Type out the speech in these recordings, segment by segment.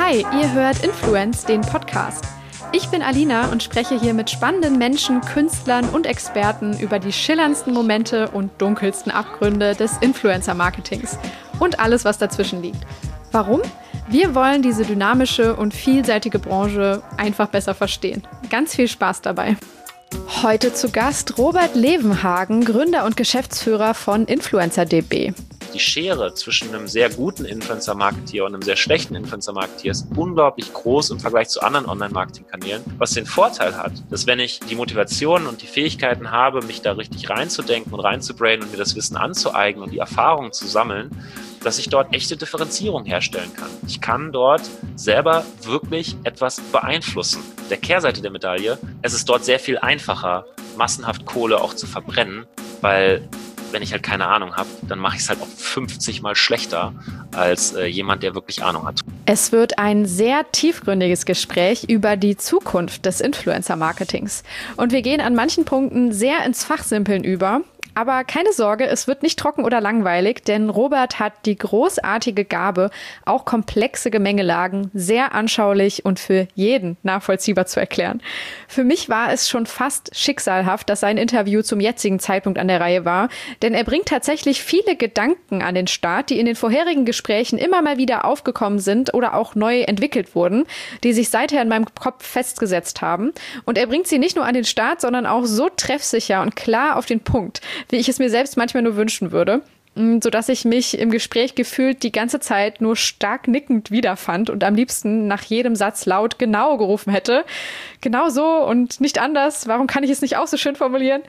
Hi, ihr hört Influence, den Podcast. Ich bin Alina und spreche hier mit spannenden Menschen, Künstlern und Experten über die schillerndsten Momente und dunkelsten Abgründe des Influencer-Marketings und alles, was dazwischen liegt. Warum? Wir wollen diese dynamische und vielseitige Branche einfach besser verstehen. Ganz viel Spaß dabei. Heute zu Gast Robert Levenhagen, Gründer und Geschäftsführer von InfluencerDB. Die Schere zwischen einem sehr guten Influencer-Marketeer und einem sehr schlechten Influencer-Marketeer ist unglaublich groß im Vergleich zu anderen Online-Marketing-Kanälen, was den Vorteil hat, dass wenn ich die Motivation und die Fähigkeiten habe, mich da richtig reinzudenken und reinzubrainen und mir das Wissen anzueignen und die Erfahrungen zu sammeln, dass ich dort echte Differenzierung herstellen kann. Ich kann dort selber wirklich etwas beeinflussen. Der Kehrseite der Medaille, es ist dort sehr viel einfacher, massenhaft Kohle auch zu verbrennen, weil wenn ich halt keine Ahnung habe, dann mache ich es halt auch 50 Mal schlechter als jemand, der wirklich Ahnung hat. Es wird ein sehr tiefgründiges Gespräch über die Zukunft des Influencer-Marketings. Und wir gehen an manchen Punkten sehr ins Fachsimpeln über. Aber keine Sorge, es wird nicht trocken oder langweilig, denn Robert hat die großartige Gabe, auch komplexe Gemengelagen sehr anschaulich und für jeden nachvollziehbar zu erklären. Für mich war es schon fast schicksalhaft, dass sein Interview zum jetzigen Zeitpunkt an der Reihe war, denn er bringt tatsächlich viele Gedanken an den Start, die in den vorherigen Gesprächen immer mal wieder aufgekommen sind oder auch neu entwickelt wurden, die sich seither in meinem Kopf festgesetzt haben. Und er bringt sie nicht nur an den Start, sondern auch so treffsicher und klar auf den Punkt, wie ich es mir selbst manchmal nur wünschen würde, sodass ich mich im Gespräch gefühlt die ganze Zeit nur stark nickend wiederfand und am liebsten nach jedem Satz laut genau gerufen hätte. Genau so und nicht anders. Warum kann ich es nicht auch so schön formulieren?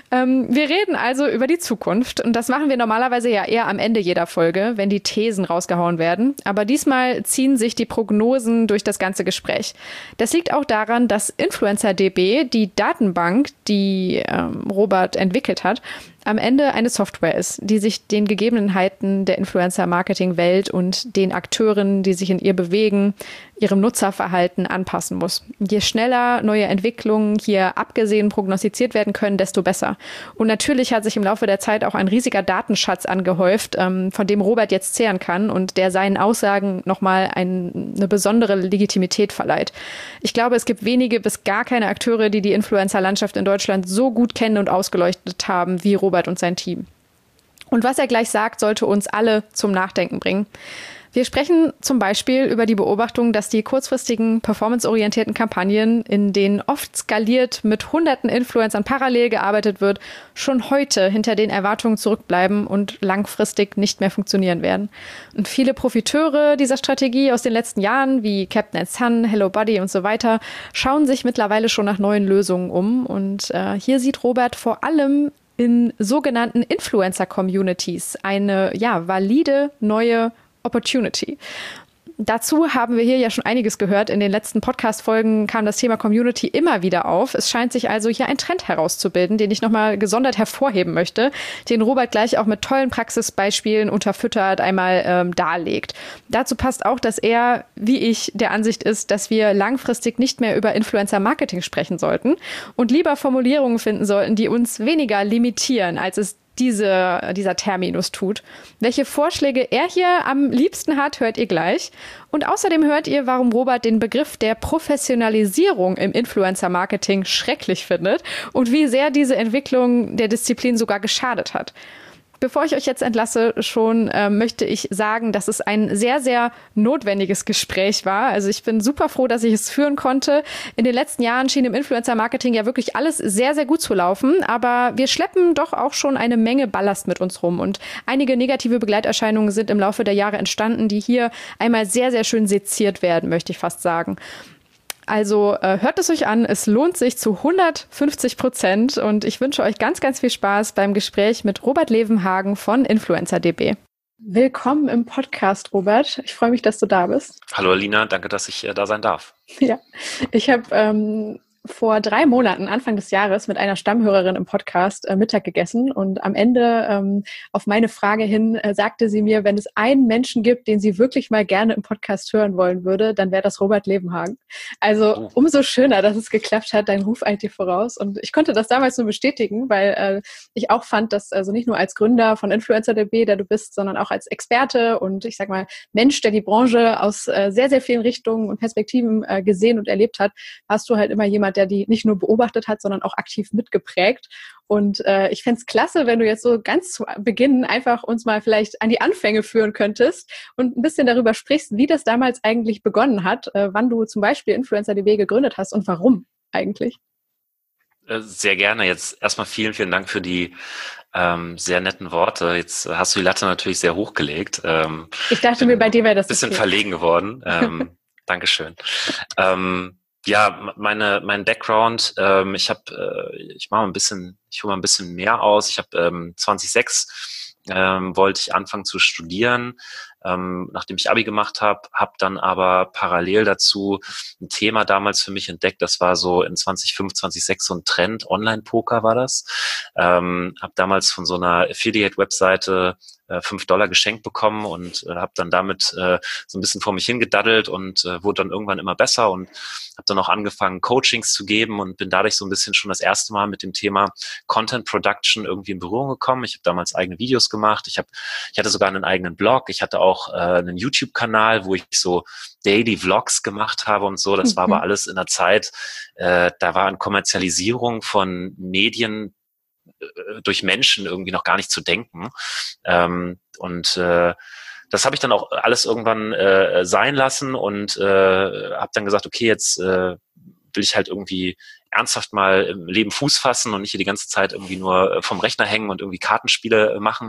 Wir reden also über die Zukunft und das machen wir normalerweise ja eher am Ende jeder Folge, wenn die Thesen rausgehauen werden. Aber diesmal ziehen sich die Prognosen durch das ganze Gespräch. Das liegt auch daran, dass InfluencerDB, die Datenbank, die Robert entwickelt hat, am Ende eine Software ist, die sich den Gegebenheiten der Influencer-Marketing-Welt und den Akteuren, die sich in ihr bewegen, ihrem Nutzerverhalten anpassen muss. Je schneller neue Entwicklungen hier abgesehen prognostiziert werden können, desto besser. Und natürlich hat sich im Laufe der Zeit auch ein riesiger Datenschatz angehäuft, von dem Robert jetzt zehren kann und der seinen Aussagen nochmal eine besondere Legitimität verleiht. Ich glaube, es gibt wenige bis gar keine Akteure, die die Influencer-Landschaft in Deutschland so gut kennen und ausgeleuchtet haben wie Robert und sein Team. Und was er gleich sagt, sollte uns alle zum Nachdenken bringen. Wir sprechen zum Beispiel über die Beobachtung, dass die kurzfristigen, performanceorientierten Kampagnen, in denen oft skaliert mit hunderten Influencern parallel gearbeitet wird, schon heute hinter den Erwartungen zurückbleiben und langfristig nicht mehr funktionieren werden. Und viele Profiteure dieser Strategie aus den letzten Jahren, wie Captain Sun, Hello Buddy und so weiter, schauen sich mittlerweile schon nach neuen Lösungen um. Und hier sieht Robert vor allem in sogenannten Influencer-Communities eine valide neue Opportunity. Dazu haben wir hier ja schon einiges gehört. In den letzten Podcast-Folgen kam das Thema Community immer wieder auf. Es scheint sich also hier ein Trend herauszubilden, den ich nochmal gesondert hervorheben möchte, den Robert gleich auch mit tollen Praxisbeispielen unterfüttert einmal darlegt. Dazu passt auch, dass er, wie ich, der Ansicht ist, dass wir langfristig nicht mehr über Influencer-Marketing sprechen sollten und lieber Formulierungen finden sollten, die uns weniger limitieren, als es dieser Terminus tut. Welche Vorschläge er hier am liebsten hat, hört ihr gleich. Und außerdem hört ihr, warum Robert den Begriff der Professionalisierung im Influencer-Marketing schrecklich findet und wie sehr diese Entwicklung der Disziplin sogar geschadet hat. Bevor ich euch jetzt entlasse, möchte ich sagen, dass es ein sehr, sehr notwendiges Gespräch war. Also ich bin super froh, dass ich es führen konnte. In den letzten Jahren schien im Influencer-Marketing ja wirklich alles sehr, sehr gut zu laufen. Aber wir schleppen doch auch schon eine Menge Ballast mit uns rum. Und einige negative Begleiterscheinungen sind im Laufe der Jahre entstanden, die hier einmal sehr, sehr schön seziert werden, möchte ich fast sagen. Also hört es euch an, es lohnt sich zu 150% und ich wünsche euch ganz, ganz viel Spaß beim Gespräch mit Robert Levenhagen von InfluencerDB. Willkommen im Podcast, Robert. Ich freue mich, dass du da bist. Hallo Alina, danke, dass ich da sein darf. Ja, ich habe vor 3 Monaten, Anfang des Jahres, mit einer Stammhörerin im Podcast Mittag gegessen und am Ende auf meine Frage hin sagte sie mir, wenn es einen Menschen gibt, den sie wirklich mal gerne im Podcast hören wollen würde, dann wäre das Robert Levenhagen. Also umso schöner, dass es geklappt hat, dein Ruf eilt dir voraus. Und ich konnte das damals nur bestätigen, weil ich auch fand, dass also nicht nur als Gründer von InfluencerDB, der du bist, sondern auch als Experte und ich sag mal Mensch, der die Branche aus sehr, sehr vielen Richtungen und Perspektiven gesehen und erlebt hat, hast du halt immer jemand, der die nicht nur beobachtet hat, sondern auch aktiv mitgeprägt. Und ich fände es klasse, wenn du jetzt so ganz zu Beginn einfach uns mal vielleicht an die Anfänge führen könntest und ein bisschen darüber sprichst, wie das damals eigentlich begonnen hat, wann du zum Beispiel InfluencerDB gegründet hast und warum eigentlich. Sehr gerne. Jetzt erstmal vielen, vielen Dank für die sehr netten Worte. Jetzt hast du die Latte natürlich sehr hochgelegt. Ich dachte mir, bei dir wäre das ein bisschen okay. verlegen geworden. Dankeschön. Ja, mein Background, ich hole mal ein bisschen mehr aus. Ich habe 2006 wollte ich anfangen zu studieren, nachdem ich Abi gemacht habe dann aber parallel dazu ein Thema damals für mich entdeckt. Das war so in 2005, 2006 so ein Trend, Online-Poker war das. Habe damals von so einer Affiliate-Webseite $5 geschenkt bekommen und habe dann damit so ein bisschen vor mich hingedaddelt und wurde dann irgendwann immer besser und habe dann auch angefangen, Coachings zu geben und bin dadurch so ein bisschen schon das erste Mal mit dem Thema Content Production irgendwie in Berührung gekommen. Ich habe damals eigene Videos gemacht. Ich hatte sogar einen eigenen Blog. Ich hatte auch einen YouTube-Kanal, wo ich so Daily Vlogs gemacht habe und so. Das war aber alles in der Zeit, da war an Kommerzialisierung von Medien durch Menschen irgendwie noch gar nicht zu denken. Das habe ich dann auch alles irgendwann sein lassen und habe dann gesagt, okay, jetzt will ich halt irgendwie ernsthaft mal im Leben Fuß fassen und nicht hier die ganze Zeit irgendwie nur vom Rechner hängen und irgendwie Kartenspiele machen.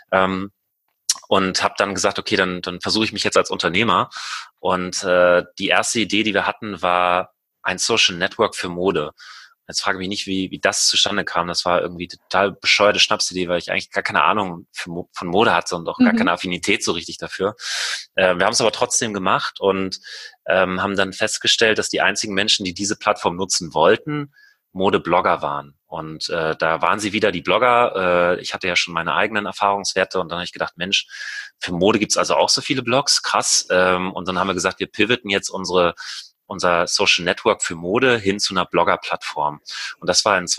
Und habe dann gesagt, okay, dann versuche ich mich jetzt als Unternehmer. Und die erste Idee, die wir hatten, war ein Social Network für Mode. Jetzt frage ich mich nicht, wie das zustande kam. Das war irgendwie total bescheuerte Schnapsidee, weil ich eigentlich gar keine Ahnung von Mode hatte und auch gar keine Affinität so richtig dafür. Wir haben es aber trotzdem gemacht und haben dann festgestellt, dass die einzigen Menschen, die diese Plattform nutzen wollten, Modeblogger waren. Und da waren sie wieder, die Blogger. Ich hatte ja schon meine eigenen Erfahrungswerte und dann habe ich gedacht, Mensch, für Mode gibt's also auch so viele Blogs, krass. Und dann haben wir gesagt, wir pivoten jetzt unser Social Network für Mode hin zu einer Blogger-Plattform. Und das war Ende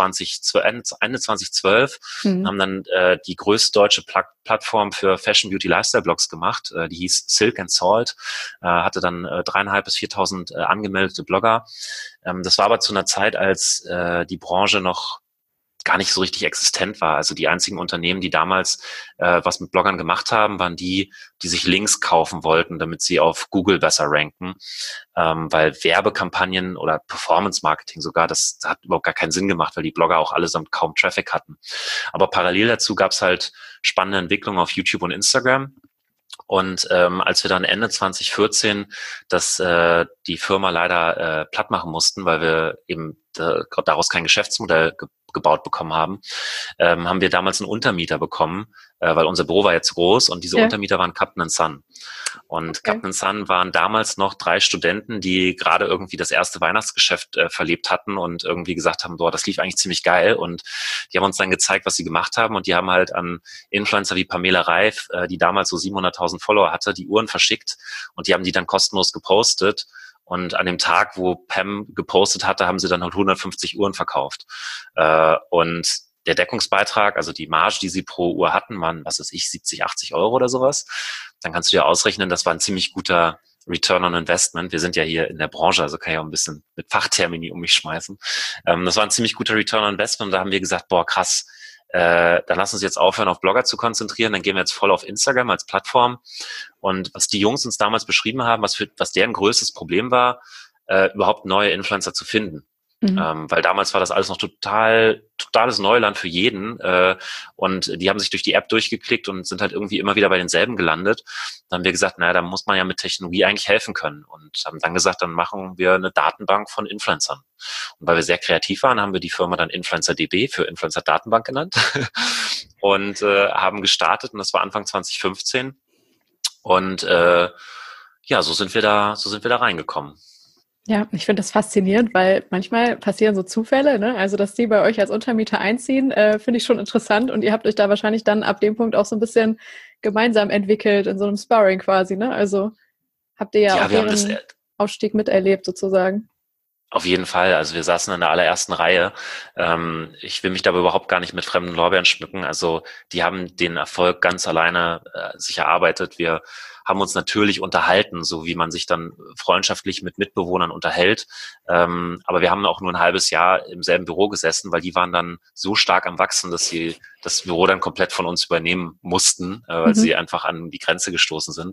2012, haben dann die größte deutsche Plattform für Fashion, Beauty, Lifestyle Blogs gemacht. Die hieß Silk and Salt, hatte dann 3.500 bis 4.000 angemeldete Blogger. Das war aber zu einer Zeit, als die Branche noch gar nicht so richtig existent war. Also die einzigen Unternehmen, die damals was mit Bloggern gemacht haben, waren die sich Links kaufen wollten, damit sie auf Google besser ranken. Weil Werbekampagnen oder Performance-Marketing sogar, das hat überhaupt gar keinen Sinn gemacht, weil die Blogger auch allesamt kaum Traffic hatten. Aber parallel dazu gab es halt spannende Entwicklungen auf YouTube und Instagram. Und als wir dann Ende 2014 die Firma leider platt machen mussten, weil wir eben daraus kein Geschäftsmodell gebaut bekommen haben, haben wir damals einen Untermieter bekommen, weil unser Büro war jetzt groß und diese Untermieter waren Captain Sun. Und Captain Sun waren damals noch 3 Studenten, die gerade irgendwie das erste Weihnachtsgeschäft verlebt hatten und irgendwie gesagt haben, boah, das lief eigentlich ziemlich geil. Und die haben uns dann gezeigt, was sie gemacht haben und die haben halt an Influencer wie Pamela Reif, die damals so 700.000 Follower hatte, die Uhren verschickt und die haben die dann kostenlos gepostet. Und an dem Tag, wo Pam gepostet hatte, haben sie dann halt 150 Uhren verkauft. Und der Deckungsbeitrag, also die Marge, die sie pro Uhr hatten, waren, 70, 80 Euro oder sowas. Dann kannst du dir ausrechnen, das war ein ziemlich guter Return on Investment. Wir sind ja hier in der Branche, also kann ich auch ein bisschen mit Fachtermini um mich schmeißen. Das war ein ziemlich guter Return on Investment. Und da haben wir gesagt, boah, krass, dann lass uns jetzt aufhören, auf Blogger zu konzentrieren. Dann gehen wir jetzt voll auf Instagram als Plattform. Und was die Jungs uns damals beschrieben haben, was deren größtes Problem war, überhaupt neue Influencer zu finden. Weil damals war das alles noch totales Neuland für jeden. Und die haben sich durch die App durchgeklickt und sind halt irgendwie immer wieder bei denselben gelandet. Dann haben wir gesagt, naja, da muss man ja mit Technologie eigentlich helfen können. Und haben dann gesagt, dann machen wir eine Datenbank von Influencern. Und weil wir sehr kreativ waren, haben wir die Firma dann InfluencerDB für Influencer Datenbank genannt und haben gestartet. Und das war Anfang 2015. Und so sind wir da reingekommen. Ja, ich finde das faszinierend, weil manchmal passieren so Zufälle, ne? Also, dass die bei euch als Untermieter einziehen, finde ich schon interessant und ihr habt euch da wahrscheinlich dann ab dem Punkt auch so ein bisschen gemeinsam entwickelt in so einem Sparring quasi, ne? Also, habt ihr ja auch Ja, wir haben das deren Ausstieg miterlebt sozusagen. auf jeden Fall. Also wir saßen in der allerersten Reihe. Ich will mich da überhaupt gar nicht mit fremden Lorbeeren schmücken. Also die haben den Erfolg ganz alleine sich erarbeitet. Wir haben uns natürlich unterhalten, so wie man sich dann freundschaftlich mit Mitbewohnern unterhält. Aber wir haben auch nur ein halbes Jahr im selben Büro gesessen, weil die waren dann so stark am Wachsen, dass sie das Büro dann komplett von uns übernehmen mussten, weil Mhm. sie einfach an die Grenze gestoßen sind.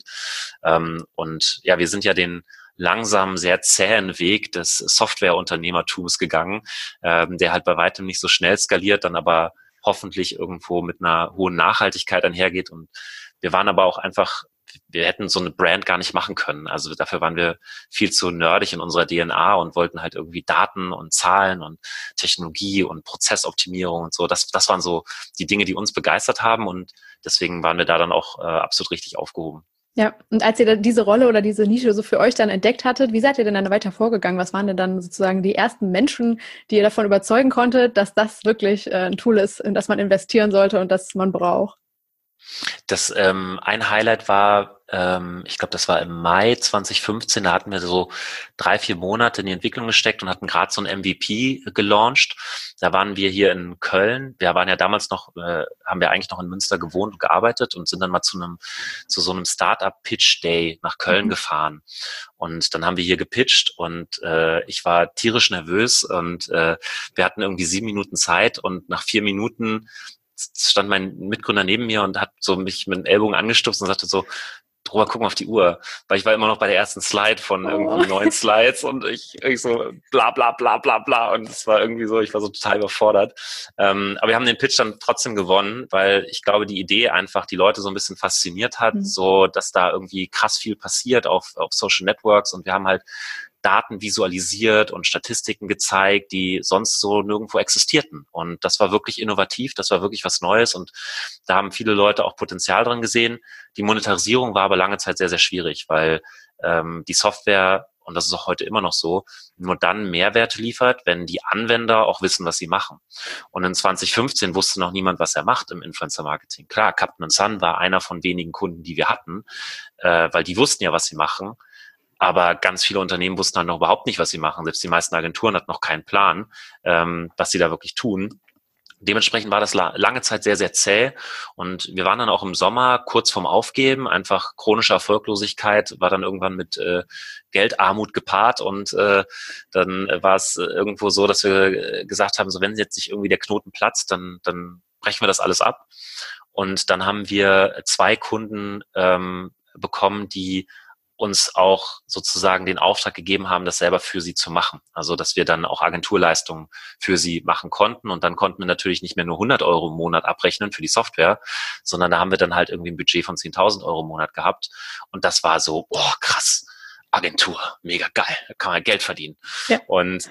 Und ja, wir sind ja den langsam sehr zähen Weg des Softwareunternehmertums gegangen, der halt bei weitem nicht so schnell skaliert, dann aber hoffentlich irgendwo mit einer hohen Nachhaltigkeit einhergeht. Und wir waren aber auch einfach, wir hätten so eine Brand gar nicht machen können. Also dafür waren wir viel zu nerdig in unserer DNA und wollten halt irgendwie Daten und Zahlen und Technologie und Prozessoptimierung und so. Das waren so die Dinge, die uns begeistert haben und deswegen waren wir da dann auch absolut richtig aufgehoben. Ja, und als ihr dann diese Rolle oder diese Nische so für euch dann entdeckt hattet, wie seid ihr denn dann weiter vorgegangen? Was waren denn dann sozusagen die ersten Menschen, die ihr davon überzeugen konntet, dass das wirklich ein Tool ist, in das man investieren sollte und das man braucht? Das ein Highlight war, ich glaube, das war im Mai 2015, da hatten wir so 3, 4 Monate in die Entwicklung gesteckt und hatten gerade so ein MVP gelauncht. Da waren wir hier in Köln. Wir waren ja damals noch, haben wir eigentlich noch in Münster gewohnt und gearbeitet und sind dann mal zu so einem Startup Pitch Day nach Köln Mhm. gefahren. Und dann haben wir hier gepitcht und ich war tierisch nervös und wir hatten irgendwie 7 Minuten Zeit und nach 4 Minuten stand mein Mitgründer neben mir und hat so mich mit dem Ellbogen angestupst und sagte so, drüber gucken auf die Uhr, weil ich war immer noch bei der ersten Slide von Oh. irgendwie 9 Slides und ich so bla bla bla bla bla und es war irgendwie so, ich war so total überfordert. Aber wir haben den Pitch dann trotzdem gewonnen, weil ich glaube, die Idee einfach die Leute so ein bisschen fasziniert hat, Mhm. so dass da irgendwie krass viel passiert auf Social Networks und wir haben halt Daten visualisiert und Statistiken gezeigt, die sonst so nirgendwo existierten. Und das war wirklich innovativ, das war wirklich was Neues und da haben viele Leute auch Potenzial dran gesehen. Die Monetarisierung war aber lange Zeit sehr, sehr schwierig, weil die Software, und das ist auch heute immer noch so, nur dann Mehrwerte liefert, wenn die Anwender auch wissen, was sie machen. Und in 2015 wusste noch niemand, was er macht im Influencer-Marketing. Klar, Captain Sun war einer von wenigen Kunden, die wir hatten, weil die wussten ja, was sie machen. Aber ganz viele Unternehmen wussten halt noch überhaupt nicht, was sie machen. Selbst die meisten Agenturen hatten noch keinen Plan, was sie da wirklich tun. Dementsprechend war das lange Zeit sehr, sehr zäh. Und wir waren dann auch im Sommer kurz vorm Aufgeben. Einfach chronische Erfolglosigkeit war dann irgendwann mit Geldarmut gepaart. Und dann war es irgendwo so, dass wir gesagt haben, so wenn jetzt nicht irgendwie der Knoten platzt, dann brechen wir das alles ab. Und dann haben wir 2 Kunden bekommen, die uns auch sozusagen den Auftrag gegeben haben, das selber für sie zu machen. Also, dass wir dann auch Agenturleistungen für sie machen konnten. Und dann konnten wir natürlich nicht mehr nur 100 € im Monat abrechnen für die Software, sondern da haben wir dann halt irgendwie ein Budget von 10.000 € im Monat gehabt. Und das war so, oh, krass. Agentur, mega geil, da kann man Geld verdienen. Ja. Und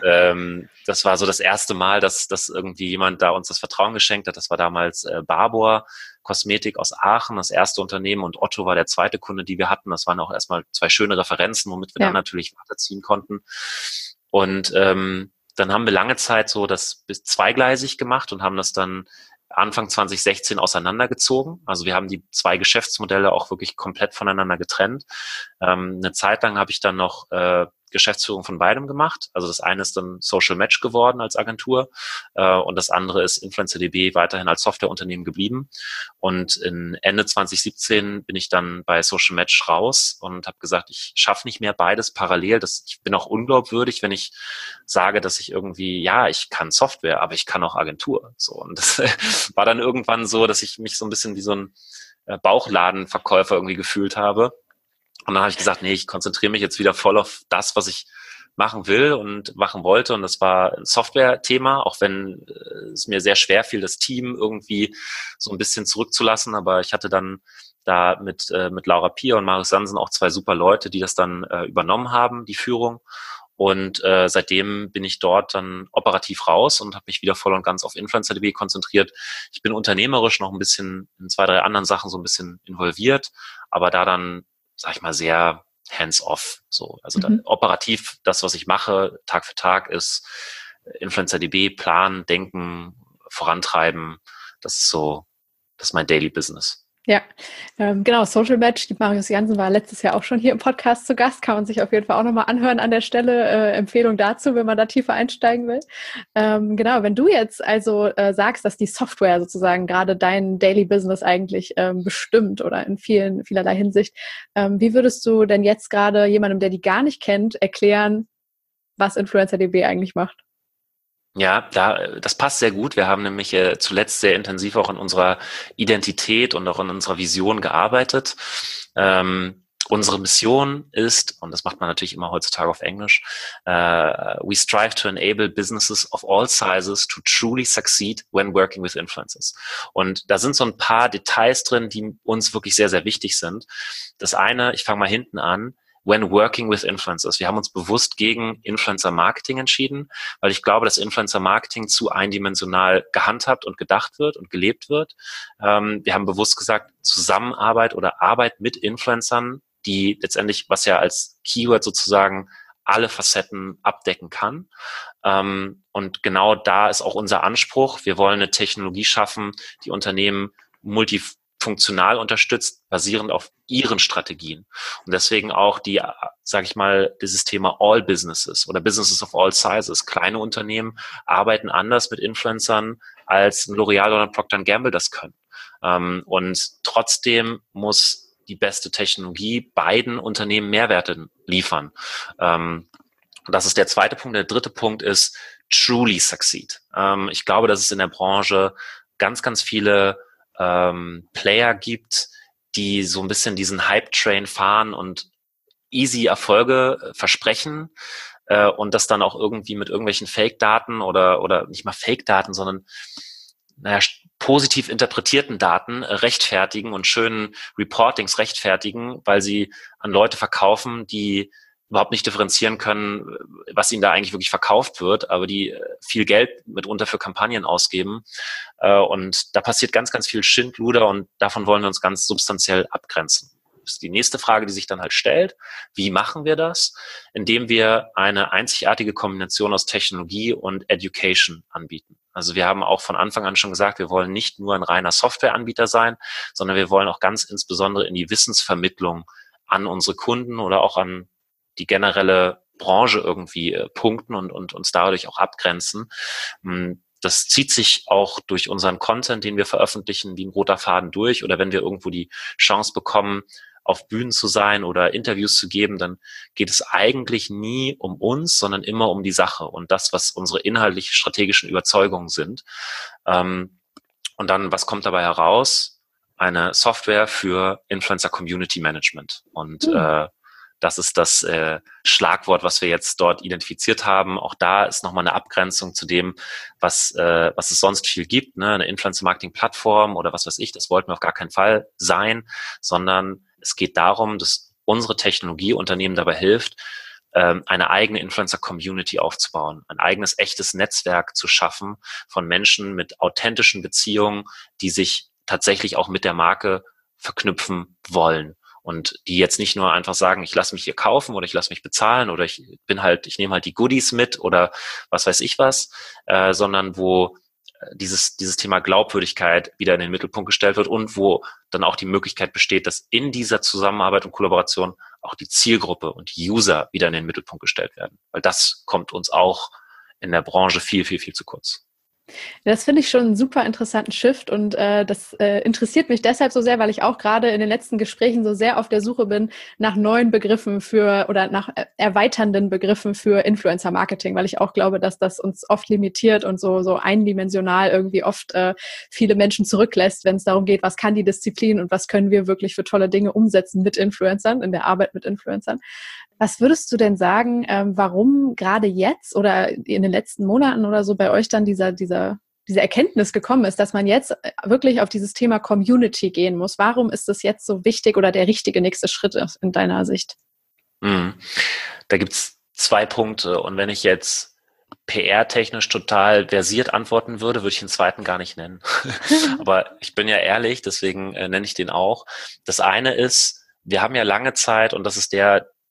das war so das erste Mal, dass irgendwie jemand da uns das Vertrauen geschenkt hat. Das war damals Barbour Kosmetik aus Aachen, das erste Unternehmen, und Otto war der zweite Kunde, die wir hatten. Das waren auch erstmal 2 schöne Referenzen, womit wir dann natürlich weiterziehen konnten. Und dann haben wir lange Zeit so das bis zweigleisig gemacht und haben das dann Anfang 2016 auseinandergezogen. Also wir haben die 2 Geschäftsmodelle auch wirklich komplett voneinander getrennt. Eine Zeit lang habe ich dann noch Geschäftsführung von beidem gemacht. Also das eine ist dann Social Match geworden als Agentur und das andere ist InfluencerDB weiterhin als Softwareunternehmen geblieben. Und in Ende 2017 bin ich dann bei Social Match raus und habe gesagt, ich schaffe nicht mehr beides parallel. Ich bin auch unglaubwürdig, wenn ich sage, dass ich irgendwie, ja, ich kann Software, aber ich kann auch Agentur. So, und das war dann irgendwann so, dass ich mich so ein bisschen wie so ein Bauchladenverkäufer irgendwie gefühlt habe. Und dann habe ich gesagt, nee, ich konzentriere mich jetzt wieder voll auf das, was ich machen will und machen wollte. Und das war ein Software-Thema, auch wenn es mir sehr schwer fiel, das Team irgendwie so ein bisschen zurückzulassen. Aber ich hatte dann da mit Laura Pier und Marius Sansen auch 2 super Leute, die das dann übernommen haben, die Führung. Und seitdem bin ich dort dann operativ raus und habe mich wieder voll und ganz auf InfluencerDB konzentriert. Ich bin unternehmerisch noch ein bisschen in 2, 3 anderen Sachen so ein bisschen involviert, aber da dann, sag ich mal, sehr hands-off. So, also operativ das, was ich mache, Tag für Tag, ist InfluencerDB, planen, denken, vorantreiben. Das ist mein Daily Business. Ja, genau, Social Match, die Marius Jansen war letztes Jahr auch schon hier im Podcast zu Gast, kann man sich auf jeden Fall auch nochmal anhören an der Stelle, Empfehlung dazu, wenn man da tiefer einsteigen will. Genau, wenn du jetzt also sagst, dass die Software sozusagen gerade dein Daily Business eigentlich bestimmt oder in vielerlei Hinsicht, wie würdest du denn jetzt gerade jemandem, der die gar nicht kennt, erklären, was InfluencerDB eigentlich macht? Ja, das passt sehr gut. Wir haben nämlich zuletzt sehr intensiv auch an unserer Identität und auch an unserer Vision gearbeitet. Unsere Mission ist, und das macht man natürlich immer heutzutage auf Englisch, we strive to enable businesses of all sizes to truly succeed when working with influencers. Und da sind so ein paar Details drin, die uns wirklich sehr, sehr wichtig sind. Das eine, ich fange mal hinten an, when working with influencers. Wir haben uns bewusst gegen Influencer-Marketing entschieden, weil ich glaube, dass Influencer-Marketing zu eindimensional gehandhabt und gedacht wird und gelebt wird. Wir haben bewusst gesagt, Zusammenarbeit oder Arbeit mit Influencern, die letztendlich, was ja als Keyword sozusagen alle Facetten abdecken kann. Und genau da ist auch unser Anspruch. Wir wollen eine Technologie schaffen, die Unternehmen multifunktional unterstützt, basierend auf ihren Strategien. Und deswegen auch sage ich mal, dieses Thema All Businesses oder Businesses of all sizes. Kleine Unternehmen arbeiten anders mit Influencern, als ein L'Oreal oder ein Procter & Gamble das können. Und trotzdem muss die beste Technologie beiden Unternehmen Mehrwerte liefern. Das ist der zweite Punkt. Der dritte Punkt ist truly succeed. Ich glaube, dass es in der Branche ganz, ganz viele Player gibt, die so ein bisschen diesen Hype-Train fahren und easy Erfolge versprechen und das dann auch irgendwie mit irgendwelchen Fake-Daten oder nicht mal Fake-Daten, sondern positiv interpretierten Daten rechtfertigen und schönen Reportings rechtfertigen, weil sie an Leute verkaufen, die überhaupt nicht differenzieren können, was ihnen da eigentlich wirklich verkauft wird, aber die viel Geld mitunter für Kampagnen ausgeben. Und da passiert ganz, ganz viel Schindluder und davon wollen wir uns ganz substanziell abgrenzen. Das ist die nächste Frage, die sich dann halt stellt. Wie machen wir das? Indem wir eine einzigartige Kombination aus Technologie und Education anbieten. Also wir haben auch von Anfang an schon gesagt, wir wollen nicht nur ein reiner Softwareanbieter sein, sondern wir wollen auch ganz insbesondere in die Wissensvermittlung an unsere Kunden oder auch an die generelle Branche irgendwie punkten und uns dadurch auch abgrenzen. Das zieht sich auch durch unseren Content, den wir veröffentlichen, wie ein roter Faden durch. Oder wenn wir irgendwo die Chance bekommen, auf Bühnen zu sein oder Interviews zu geben, dann geht es eigentlich nie um uns, sondern immer um die Sache und das, was unsere inhaltlich strategischen Überzeugungen sind. Und dann, was kommt dabei heraus? Eine Software für Influencer Community Management. Und das ist das Schlagwort, was wir jetzt dort identifiziert haben. Auch da ist nochmal eine Abgrenzung zu dem, was es sonst viel gibt, ne? Eine Influencer-Marketing-Plattform oder was weiß ich, das wollten wir auf gar keinen Fall sein, sondern es geht darum, dass unsere Technologie Unternehmen dabei hilft, eine eigene Influencer-Community aufzubauen, ein eigenes, echtes Netzwerk zu schaffen von Menschen mit authentischen Beziehungen, die sich tatsächlich auch mit der Marke verknüpfen wollen. Und die jetzt nicht nur einfach sagen, ich lasse mich hier kaufen oder ich lasse mich bezahlen oder ich nehme halt die Goodies mit oder was weiß ich was, sondern wo dieses Thema Glaubwürdigkeit wieder in den Mittelpunkt gestellt wird und wo dann auch die Möglichkeit besteht, dass in dieser Zusammenarbeit und Kollaboration auch die Zielgruppe und die User wieder in den Mittelpunkt gestellt werden. Weil das kommt uns auch in der Branche viel, viel, viel zu kurz. Das finde ich schon einen super interessanten Shift und das interessiert mich deshalb so sehr, weil ich auch gerade in den letzten Gesprächen so sehr auf der Suche bin nach neuen Begriffen oder nach erweiternden Begriffen für Influencer-Marketing, weil ich auch glaube, dass das uns oft limitiert und so eindimensional irgendwie oft viele Menschen zurücklässt, wenn es darum geht, was kann die Disziplin und was können wir wirklich für tolle Dinge umsetzen mit Influencern, in der Arbeit mit Influencern. Was würdest du denn sagen, warum gerade jetzt oder in den letzten Monaten oder so bei euch dann diese Erkenntnis gekommen ist, dass man jetzt wirklich auf dieses Thema Community gehen muss? Warum ist das jetzt so wichtig oder der richtige nächste Schritt ist in deiner Sicht? Da gibt's 2 Punkte. Und wenn ich jetzt PR-technisch total versiert antworten würde ich den zweiten gar nicht nennen. Aber ich bin ja ehrlich, deswegen nenne ich den auch. Das eine ist, wir haben ja lange Zeit, und das ist der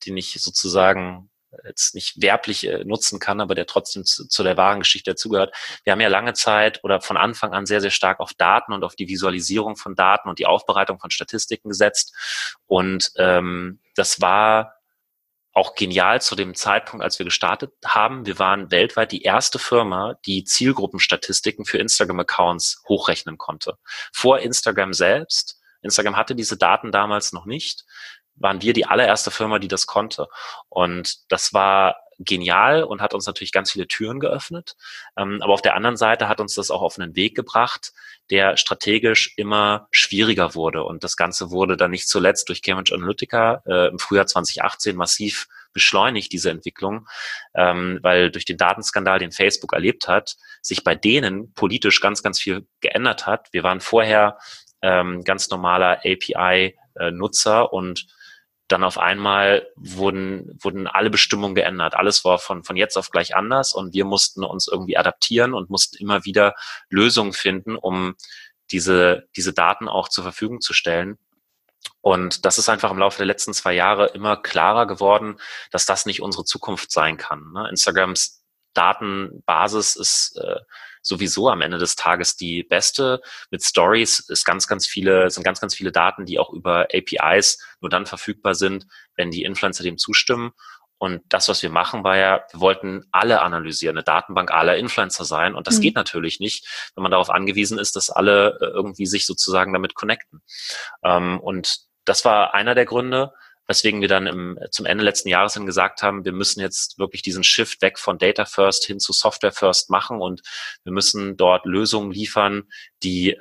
den ich sozusagen jetzt nicht werblich nutzen kann, aber der trotzdem zu der wahren Geschichte dazugehört. Wir haben ja lange Zeit oder von Anfang an sehr, sehr stark auf Daten und auf die Visualisierung von Daten und die Aufbereitung von Statistiken gesetzt. Und das war auch genial zu dem Zeitpunkt, als wir gestartet haben. Wir waren weltweit die erste Firma, die Zielgruppenstatistiken für Instagram-Accounts hochrechnen konnte. Vor Instagram selbst. Instagram hatte diese Daten damals noch nicht. Waren wir die allererste Firma, die das konnte. Und das war genial und hat uns natürlich ganz viele Türen geöffnet. Aber auf der anderen Seite hat uns das auch auf einen Weg gebracht, der strategisch immer schwieriger wurde. Und das Ganze wurde dann nicht zuletzt durch Cambridge Analytica im Frühjahr 2018 massiv beschleunigt, diese Entwicklung, weil durch den Datenskandal, den Facebook erlebt hat, sich bei denen politisch ganz, ganz viel geändert hat. Wir waren vorher ganz normaler API-Nutzer und dann auf einmal wurden alle Bestimmungen geändert. Alles war von jetzt auf gleich anders und wir mussten uns irgendwie adaptieren und mussten immer wieder Lösungen finden, um diese Daten auch zur Verfügung zu stellen. Und das ist einfach im Laufe der letzten 2 Jahre immer klarer geworden, dass das nicht unsere Zukunft sein kann. Ne? Instagrams Datenbasis ist sowieso am Ende des Tages die beste. Mit Stories sind ganz, ganz viele Daten, die auch über APIs nur dann verfügbar sind, wenn die Influencer dem zustimmen. Und das, was wir machen, war ja, wir wollten alle analysieren, eine Datenbank aller Influencer sein. Und das geht natürlich nicht, wenn man darauf angewiesen ist, dass alle irgendwie sich sozusagen damit connecten. Und das war einer der Gründe, weswegen wir dann zum Ende letzten Jahres hin gesagt haben, wir müssen jetzt wirklich diesen Shift weg von Data First hin zu Software First machen und wir müssen dort Lösungen liefern, die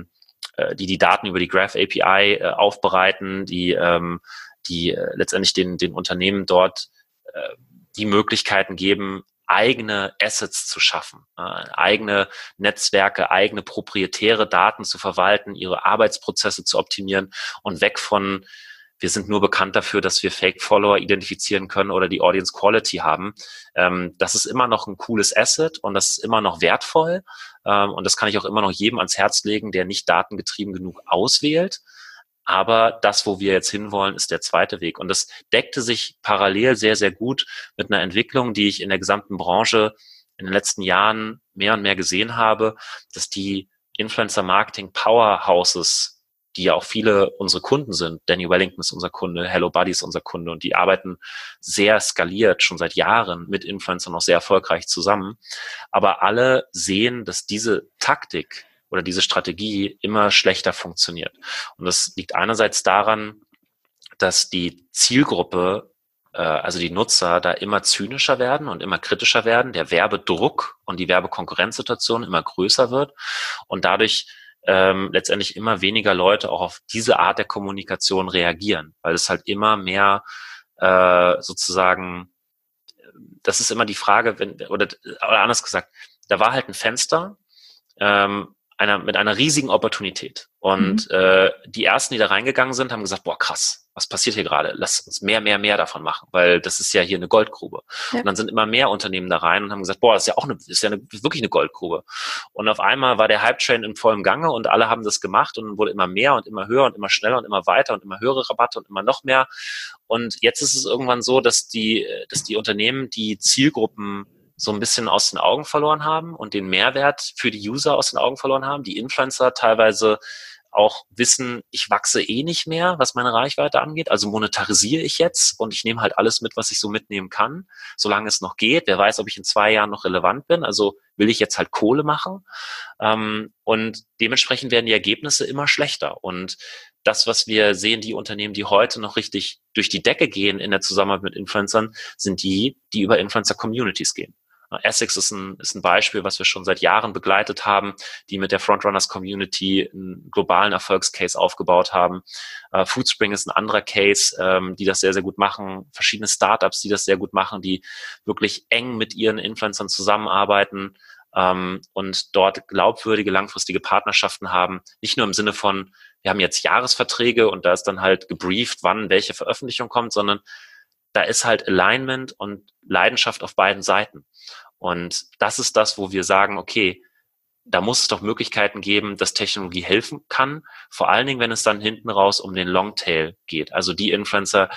Daten über die Graph API aufbereiten, die letztendlich den Unternehmen dort die Möglichkeiten geben, eigene Assets zu schaffen, eigene Netzwerke, eigene proprietäre Daten zu verwalten, ihre Arbeitsprozesse zu optimieren und weg von wir sind nur bekannt dafür, dass wir Fake-Follower identifizieren können oder die Audience Quality haben. Das ist immer noch ein cooles Asset und das ist immer noch wertvoll. Und das kann ich auch immer noch jedem ans Herz legen, der nicht datengetrieben genug auswählt. Aber das, wo wir jetzt hinwollen, ist der zweite Weg. Und das deckte sich parallel sehr, sehr gut mit einer Entwicklung, die ich in der gesamten Branche in den letzten Jahren mehr und mehr gesehen habe, dass die Influencer-Marketing-Powerhouses, die ja auch viele unsere Kunden sind. Danny Wellington ist unser Kunde, Hello Buddy ist unser Kunde und die arbeiten sehr skaliert, schon seit Jahren mit Influencern noch sehr erfolgreich zusammen. Aber alle sehen, dass diese Taktik oder diese Strategie immer schlechter funktioniert. Und das liegt einerseits daran, dass die Zielgruppe, also die Nutzer, da immer zynischer werden und immer kritischer werden, der Werbedruck und die Werbekonkurrenzsituation immer größer wird und dadurch letztendlich immer weniger Leute auch auf diese Art der Kommunikation reagieren, weil es halt immer mehr sozusagen, das ist immer die Frage, oder anders gesagt, da war halt ein Fenster mit einer riesigen Opportunität und die ersten, die da reingegangen sind, haben gesagt, boah krass, was passiert hier gerade? Lass uns mehr davon machen, weil das ist ja hier eine Goldgrube. Ja. Und dann sind immer mehr Unternehmen da rein und haben gesagt, boah, das ist ja wirklich eine Goldgrube. Und auf einmal war der Hype-Train in vollem Gange und alle haben das gemacht und wurde immer mehr und immer höher und immer schneller und immer weiter und immer höhere Rabatte und immer noch mehr. Und jetzt ist es irgendwann so, dass die Unternehmen die Zielgruppen so ein bisschen aus den Augen verloren haben und den Mehrwert für die User aus den Augen verloren haben. Die Influencer teilweise auch wissen, ich wachse eh nicht mehr, was meine Reichweite angeht, also monetarisiere ich jetzt und ich nehme halt alles mit, was ich so mitnehmen kann, solange es noch geht. Wer weiß, ob ich in 2 Jahren noch relevant bin, also will ich jetzt halt Kohle machen und dementsprechend werden die Ergebnisse immer schlechter und das, was wir sehen, die Unternehmen, die heute noch richtig durch die Decke gehen in der Zusammenarbeit mit Influencern, sind die über Influencer-Communities gehen. Essex ist ein Beispiel, was wir schon seit Jahren begleitet haben, die mit der Frontrunners Community einen globalen Erfolgscase aufgebaut haben. Foodspring ist ein anderer Case, die das sehr, sehr gut machen. Verschiedene Startups, die das sehr gut machen, die wirklich eng mit ihren Influencern zusammenarbeiten und dort glaubwürdige, langfristige Partnerschaften haben. Nicht nur im Sinne von, wir haben jetzt Jahresverträge und da ist dann halt gebrieft, wann welche Veröffentlichung kommt, sondern da ist halt Alignment und Leidenschaft auf beiden Seiten. Und das ist das, wo wir sagen, okay, da muss es doch Möglichkeiten geben, dass Technologie helfen kann. Vor allen Dingen, wenn es dann hinten raus um den Longtail geht. Also die Influencer,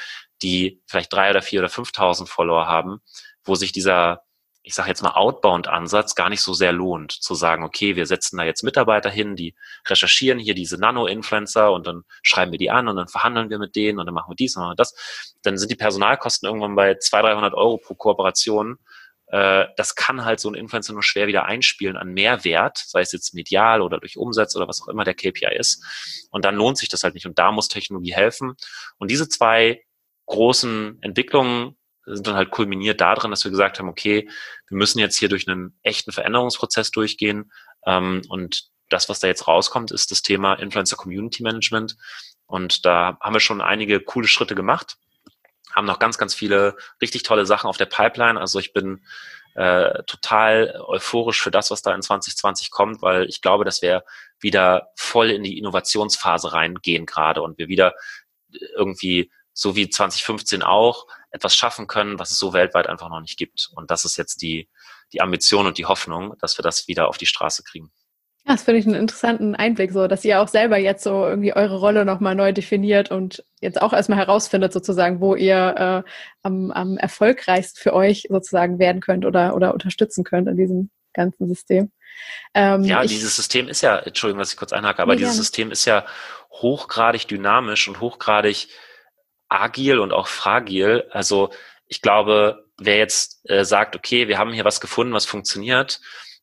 die vielleicht 3.000 oder 4.000 oder 5.000 Follower haben, wo sich dieser, ich sage jetzt mal, Outbound-Ansatz gar nicht so sehr lohnt, zu sagen, okay, wir setzen da jetzt Mitarbeiter hin, die recherchieren hier diese Nano-Influencer und dann schreiben wir die an und dann verhandeln wir mit denen und dann machen wir dies und machen wir das. Dann sind die Personalkosten irgendwann bei 200-300 Euro pro Kooperation. Das kann halt so ein Influencer nur schwer wieder einspielen an Mehrwert, sei es jetzt medial oder durch Umsatz oder was auch immer der KPI ist. Und dann lohnt sich das halt nicht. Und da muss Technologie helfen. Und diese zwei großen Entwicklungen sind dann halt kulminiert darin, dass wir gesagt haben, okay, wir müssen jetzt hier durch einen echten Veränderungsprozess durchgehen. Und das, was da jetzt rauskommt, ist das Thema Influencer Community Management. Und da haben wir schon einige coole Schritte gemacht, haben noch ganz, ganz viele richtig tolle Sachen auf der Pipeline. Also ich bin total euphorisch für das, was da in 2020 kommt, weil ich glaube, dass wir wieder voll in die Innovationsphase reingehen gerade und wir wieder irgendwie, so wie 2015 auch, etwas schaffen können, was es so weltweit einfach noch nicht gibt. Und das ist jetzt die Ambition und die Hoffnung, dass wir das wieder auf die Straße kriegen. Ja, das finde ich einen interessanten Einblick, so, dass ihr auch selber jetzt so irgendwie eure Rolle nochmal neu definiert und jetzt auch erstmal herausfindet sozusagen, wo ihr am erfolgreichsten für euch sozusagen werden könnt oder unterstützen könnt in diesem ganzen System. Dieses System ist ja, Entschuldigung, dass ich kurz einhake, aber dieses System ist ja hochgradig dynamisch und hochgradig agil und auch fragil. Also ich glaube, wer jetzt sagt, okay, wir haben hier was gefunden, was funktioniert,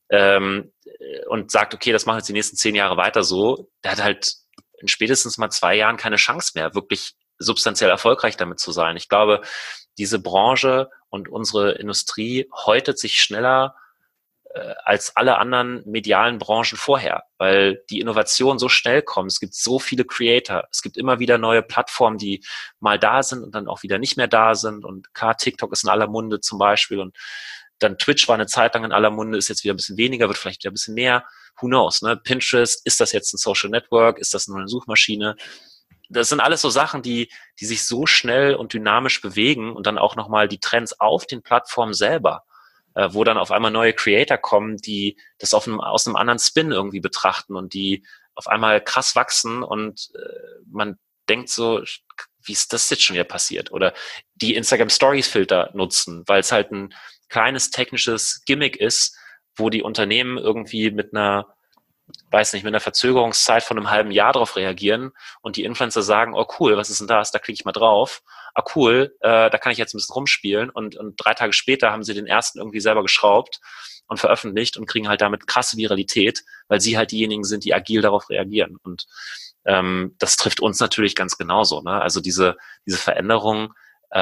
und sagt, okay, das machen wir jetzt die nächsten 10 Jahre weiter so, der hat halt in spätestens mal 2 Jahren keine Chance mehr, wirklich substanziell erfolgreich damit zu sein. Ich glaube, diese Branche und unsere Industrie häutet sich schneller als alle anderen medialen Branchen vorher, weil die Innovation so schnell kommt. Es gibt so viele Creator. Es gibt immer wieder neue Plattformen, die mal da sind und dann auch wieder nicht mehr da sind. Und klar, TikTok ist in aller Munde zum Beispiel und dann Twitch war eine Zeit lang in aller Munde, ist jetzt wieder ein bisschen weniger, wird vielleicht wieder ein bisschen mehr. Who knows, ne? Pinterest, ist das jetzt ein Social Network? Ist das nur eine Suchmaschine? Das sind alles so Sachen, die sich so schnell und dynamisch bewegen und dann auch nochmal die Trends auf den Plattformen selber, wo dann auf einmal neue Creator kommen, die das aus einem anderen Spin irgendwie betrachten und die auf einmal krass wachsen und man denkt so, wie ist das jetzt schon wieder passiert? Oder die Instagram Stories Filter nutzen, weil es halt ein kleines technisches Gimmick ist, wo die Unternehmen irgendwie mit einer Verzögerungszeit von einem halben Jahr drauf reagieren und die Influencer sagen, oh cool, was ist denn das? Da klicke ich mal drauf. Ah cool, da kann ich jetzt ein bisschen rumspielen und 3 Tage später haben sie den ersten irgendwie selber geschraubt und veröffentlicht und kriegen halt damit krasse Viralität, weil sie halt diejenigen sind, die agil darauf reagieren. Und das trifft uns natürlich ganz genauso, ne? Also diese Veränderung,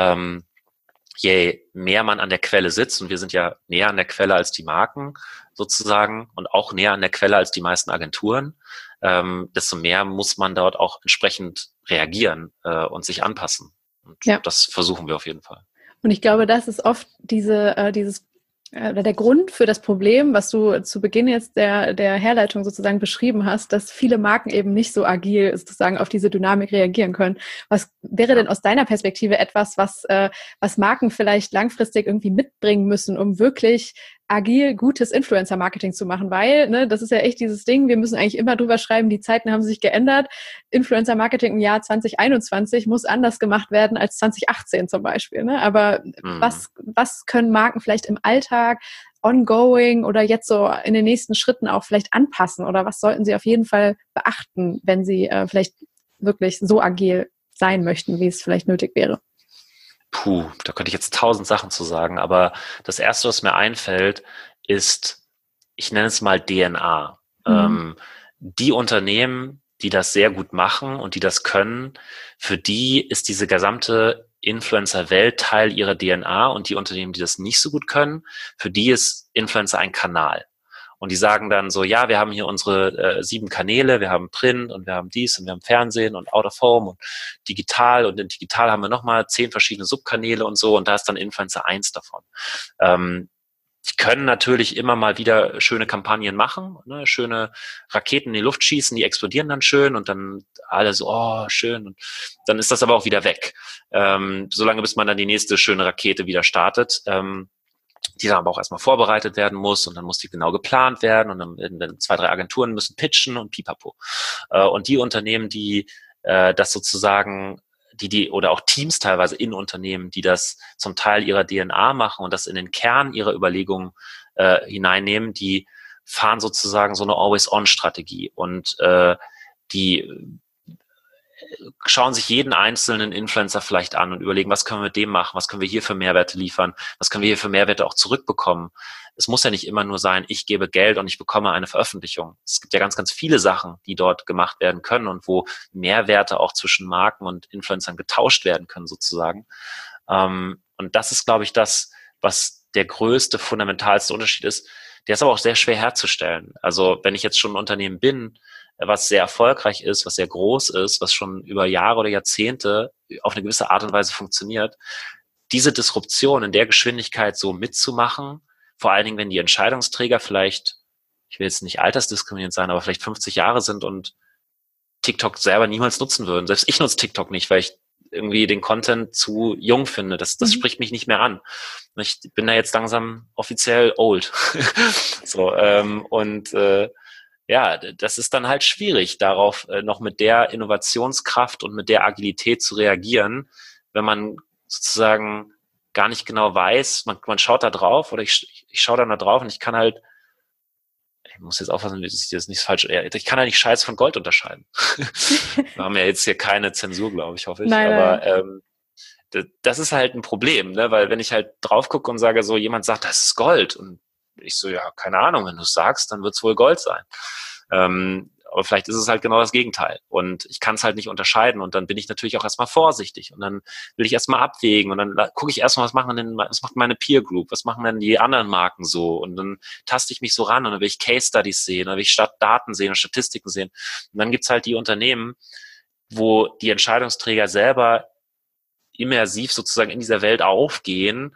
je mehr man an der Quelle sitzt, und wir sind ja näher an der Quelle als die Marken sozusagen und auch näher an der Quelle als die meisten Agenturen, desto mehr muss man dort auch entsprechend reagieren und sich anpassen. Und das versuchen wir auf jeden Fall. Und ich glaube, das ist oft der Grund für das Problem, was du zu Beginn jetzt der Herleitung sozusagen beschrieben hast, dass viele Marken eben nicht so agil sozusagen auf diese Dynamik reagieren können. Was wäre denn aus deiner Perspektive etwas, was Marken vielleicht langfristig irgendwie mitbringen müssen, um wirklich agil gutes Influencer-Marketing zu machen? Weil, ne, das ist ja echt dieses Ding, wir müssen eigentlich immer drüber schreiben, die Zeiten haben sich geändert. Influencer-Marketing im Jahr 2021 muss anders gemacht werden als 2018 zum Beispiel. Ne? Aber was können Marken vielleicht im Alltag, ongoing oder jetzt so in den nächsten Schritten auch vielleicht anpassen? Oder was sollten sie auf jeden Fall beachten, wenn sie vielleicht wirklich so agil sein möchten, wie es vielleicht nötig wäre? Da könnte ich jetzt 1000 Sachen zu sagen, aber das Erste, was mir einfällt, ist, ich nenne es mal DNA. Die Unternehmen, die das sehr gut machen und die das können, für die ist diese gesamte Influencer-Welt Teil ihrer DNA und die Unternehmen, die das nicht so gut können, für die ist Influencer ein Kanal. Und die sagen dann so, ja, wir haben hier unsere 7 Kanäle, wir haben Print und wir haben dies und wir haben Fernsehen und Out of Home und digital und in digital haben wir nochmal 10 verschiedene Subkanäle und so und da ist dann Influencer 1 davon. Die können natürlich immer mal wieder schöne Kampagnen machen, ne, schöne Raketen in die Luft schießen, die explodieren dann schön und dann alle so, oh, schön. Und dann ist das aber auch wieder weg. Solange bis man dann die nächste schöne Rakete wieder startet. Die dann aber auch erstmal vorbereitet werden muss und dann muss die genau geplant werden und dann 2, 3 Agenturen müssen pitchen und pipapo. Und die Unternehmen, die das sozusagen oder auch Teams teilweise in Unternehmen, die das zum Teil ihrer DNA machen und das in den Kern ihrer Überlegungen hineinnehmen, die fahren sozusagen so eine Always-on-Strategie und die schauen sich jeden einzelnen Influencer vielleicht an und überlegen, was können wir mit dem machen, was können wir hier für Mehrwerte liefern, was können wir hier für Mehrwerte auch zurückbekommen. Es muss ja nicht immer nur sein, ich gebe Geld und ich bekomme eine Veröffentlichung. Es gibt ja ganz, ganz viele Sachen, die dort gemacht werden können und wo Mehrwerte auch zwischen Marken und Influencern getauscht werden können sozusagen. Und das ist, glaube ich, das, was der größte, fundamentalste Unterschied ist. Der ist aber auch sehr schwer herzustellen. Also wenn ich jetzt schon ein Unternehmen bin, was sehr erfolgreich ist, was sehr groß ist, was schon über Jahre oder Jahrzehnte auf eine gewisse Art und Weise funktioniert, diese Disruption in der Geschwindigkeit so mitzumachen, vor allen Dingen, wenn die Entscheidungsträger vielleicht, ich will jetzt nicht altersdiskriminierend sein, aber vielleicht 50 Jahre sind und TikTok selber niemals nutzen würden. Selbst ich nutze TikTok nicht, weil ich irgendwie den Content zu jung finde. Das spricht mich nicht mehr an. Ich bin da jetzt langsam offiziell old. So, ja, das ist dann halt schwierig, darauf noch mit der Innovationskraft und mit der Agilität zu reagieren, wenn man sozusagen gar nicht genau weiß, man schaut da drauf oder ich schaue dann da drauf und ich kann halt, ich muss jetzt aufpassen, dass ich das nicht falsch, ich kann halt nicht Scheiß von Gold unterscheiden. Wir haben ja jetzt hier keine Zensur, glaube ich, hoffe ich, Nein, aber das ist halt ein Problem, ne? Weil wenn ich halt drauf gucke und sage so, jemand sagt, das ist Gold und ich so, ja, keine Ahnung, wenn du es sagst, dann wird es wohl Gold sein. Aber vielleicht ist es halt genau das Gegenteil. Und ich kann es halt nicht unterscheiden. Und dann bin ich natürlich auch erstmal vorsichtig. Und dann will ich erstmal abwägen. Und dann gucke ich erstmal, was macht meine Peer Group? Was machen denn die anderen Marken so? Und dann taste ich mich so ran und dann will ich Case Studies sehen, dann will ich Daten sehen und Statistiken sehen. Und dann gibt's halt die Unternehmen, wo die Entscheidungsträger selber immersiv sozusagen in dieser Welt aufgehen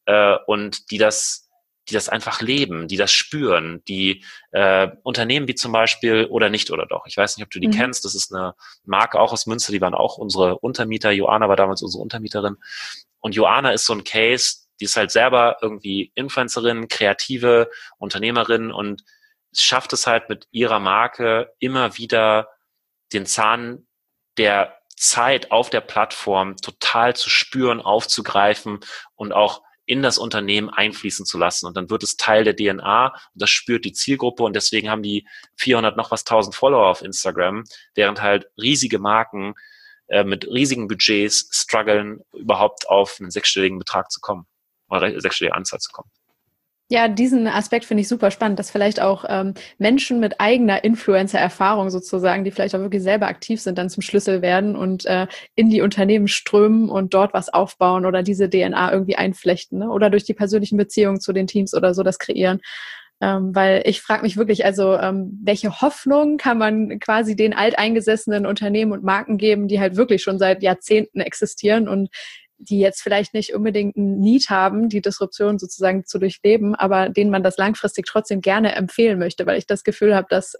und die das einfach leben, die das spüren, die Unternehmen wie zum Beispiel oder nicht oder doch. Ich weiß nicht, ob du die kennst. Das ist eine Marke auch aus Münster, die waren auch unsere Untermieter. Joanna war damals unsere Untermieterin. Und Joanna ist so ein Case, die ist halt selber irgendwie Influencerin, kreative Unternehmerin und schafft es halt mit ihrer Marke immer wieder den Zahn der Zeit auf der Plattform total zu spüren, aufzugreifen und auch in das Unternehmen einfließen zu lassen. Und dann wird es Teil der DNA und das spürt die Zielgruppe und deswegen haben die 400 noch was 1000 Follower auf Instagram, während halt riesige Marken mit riesigen Budgets strugglen, überhaupt auf einen sechsstelligen Betrag zu kommen oder sechsstellige Anzahl zu kommen. Ja, diesen Aspekt finde ich super spannend, dass vielleicht auch Menschen mit eigener Influencer-Erfahrung sozusagen, die vielleicht auch wirklich selber aktiv sind, dann zum Schlüssel werden und in die Unternehmen strömen und dort was aufbauen oder diese DNA irgendwie einflechten, ne? Oder durch die persönlichen Beziehungen zu den Teams oder so das kreieren. Weil ich frage mich wirklich, also welche Hoffnung kann man quasi den alteingesessenen Unternehmen und Marken geben, die halt wirklich schon seit Jahrzehnten existieren und die jetzt vielleicht nicht unbedingt ein Need haben, die Disruption sozusagen zu durchleben, aber denen man das langfristig trotzdem gerne empfehlen möchte, weil ich das Gefühl habe, dass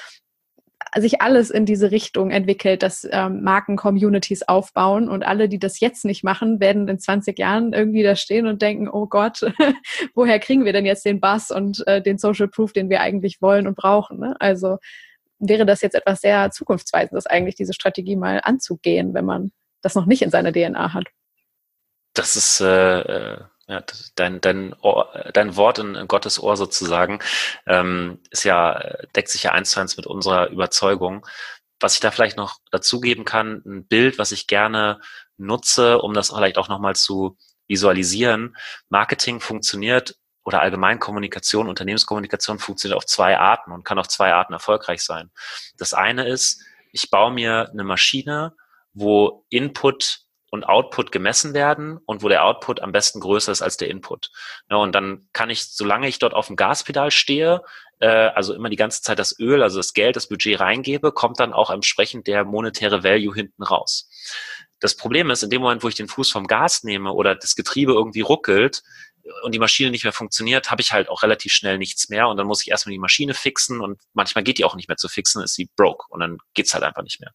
sich alles in diese Richtung entwickelt, dass Marken-Communities aufbauen und alle, die das jetzt nicht machen, werden in 20 Jahren irgendwie da stehen und denken, oh Gott, woher kriegen wir denn jetzt den Buzz und den Social Proof, den wir eigentlich wollen und brauchen, ne? Also wäre das jetzt etwas sehr Zukunftsweisendes eigentlich, diese Strategie mal anzugehen, wenn man das noch nicht in seiner DNA hat. Das ist ja, dein Wort in Gottes Ohr sozusagen, ist ja, deckt sich ja 1:1 mit unserer Überzeugung. Was ich da vielleicht noch dazugeben kann, ein Bild, was ich gerne nutze, um das vielleicht auch nochmal zu visualisieren. Marketing funktioniert oder allgemein Kommunikation, Unternehmenskommunikation funktioniert auf zwei Arten und kann auf zwei Arten erfolgreich sein. Das eine ist, ich baue mir eine Maschine, wo Input und Output gemessen werden und wo der Output am besten größer ist als der Input. Ja, und dann kann ich, solange ich dort auf dem Gaspedal stehe, also immer die ganze Zeit das Öl, also das Geld, das Budget reingebe, kommt dann auch entsprechend der monetäre Value hinten raus. Das Problem ist, in dem Moment, wo ich den Fuß vom Gas nehme oder das Getriebe irgendwie ruckelt und die Maschine nicht mehr funktioniert, habe ich halt auch relativ schnell nichts mehr und dann muss ich erstmal die Maschine fixen und manchmal geht die auch nicht mehr zu fixen, ist sie broke und dann geht's halt einfach nicht mehr.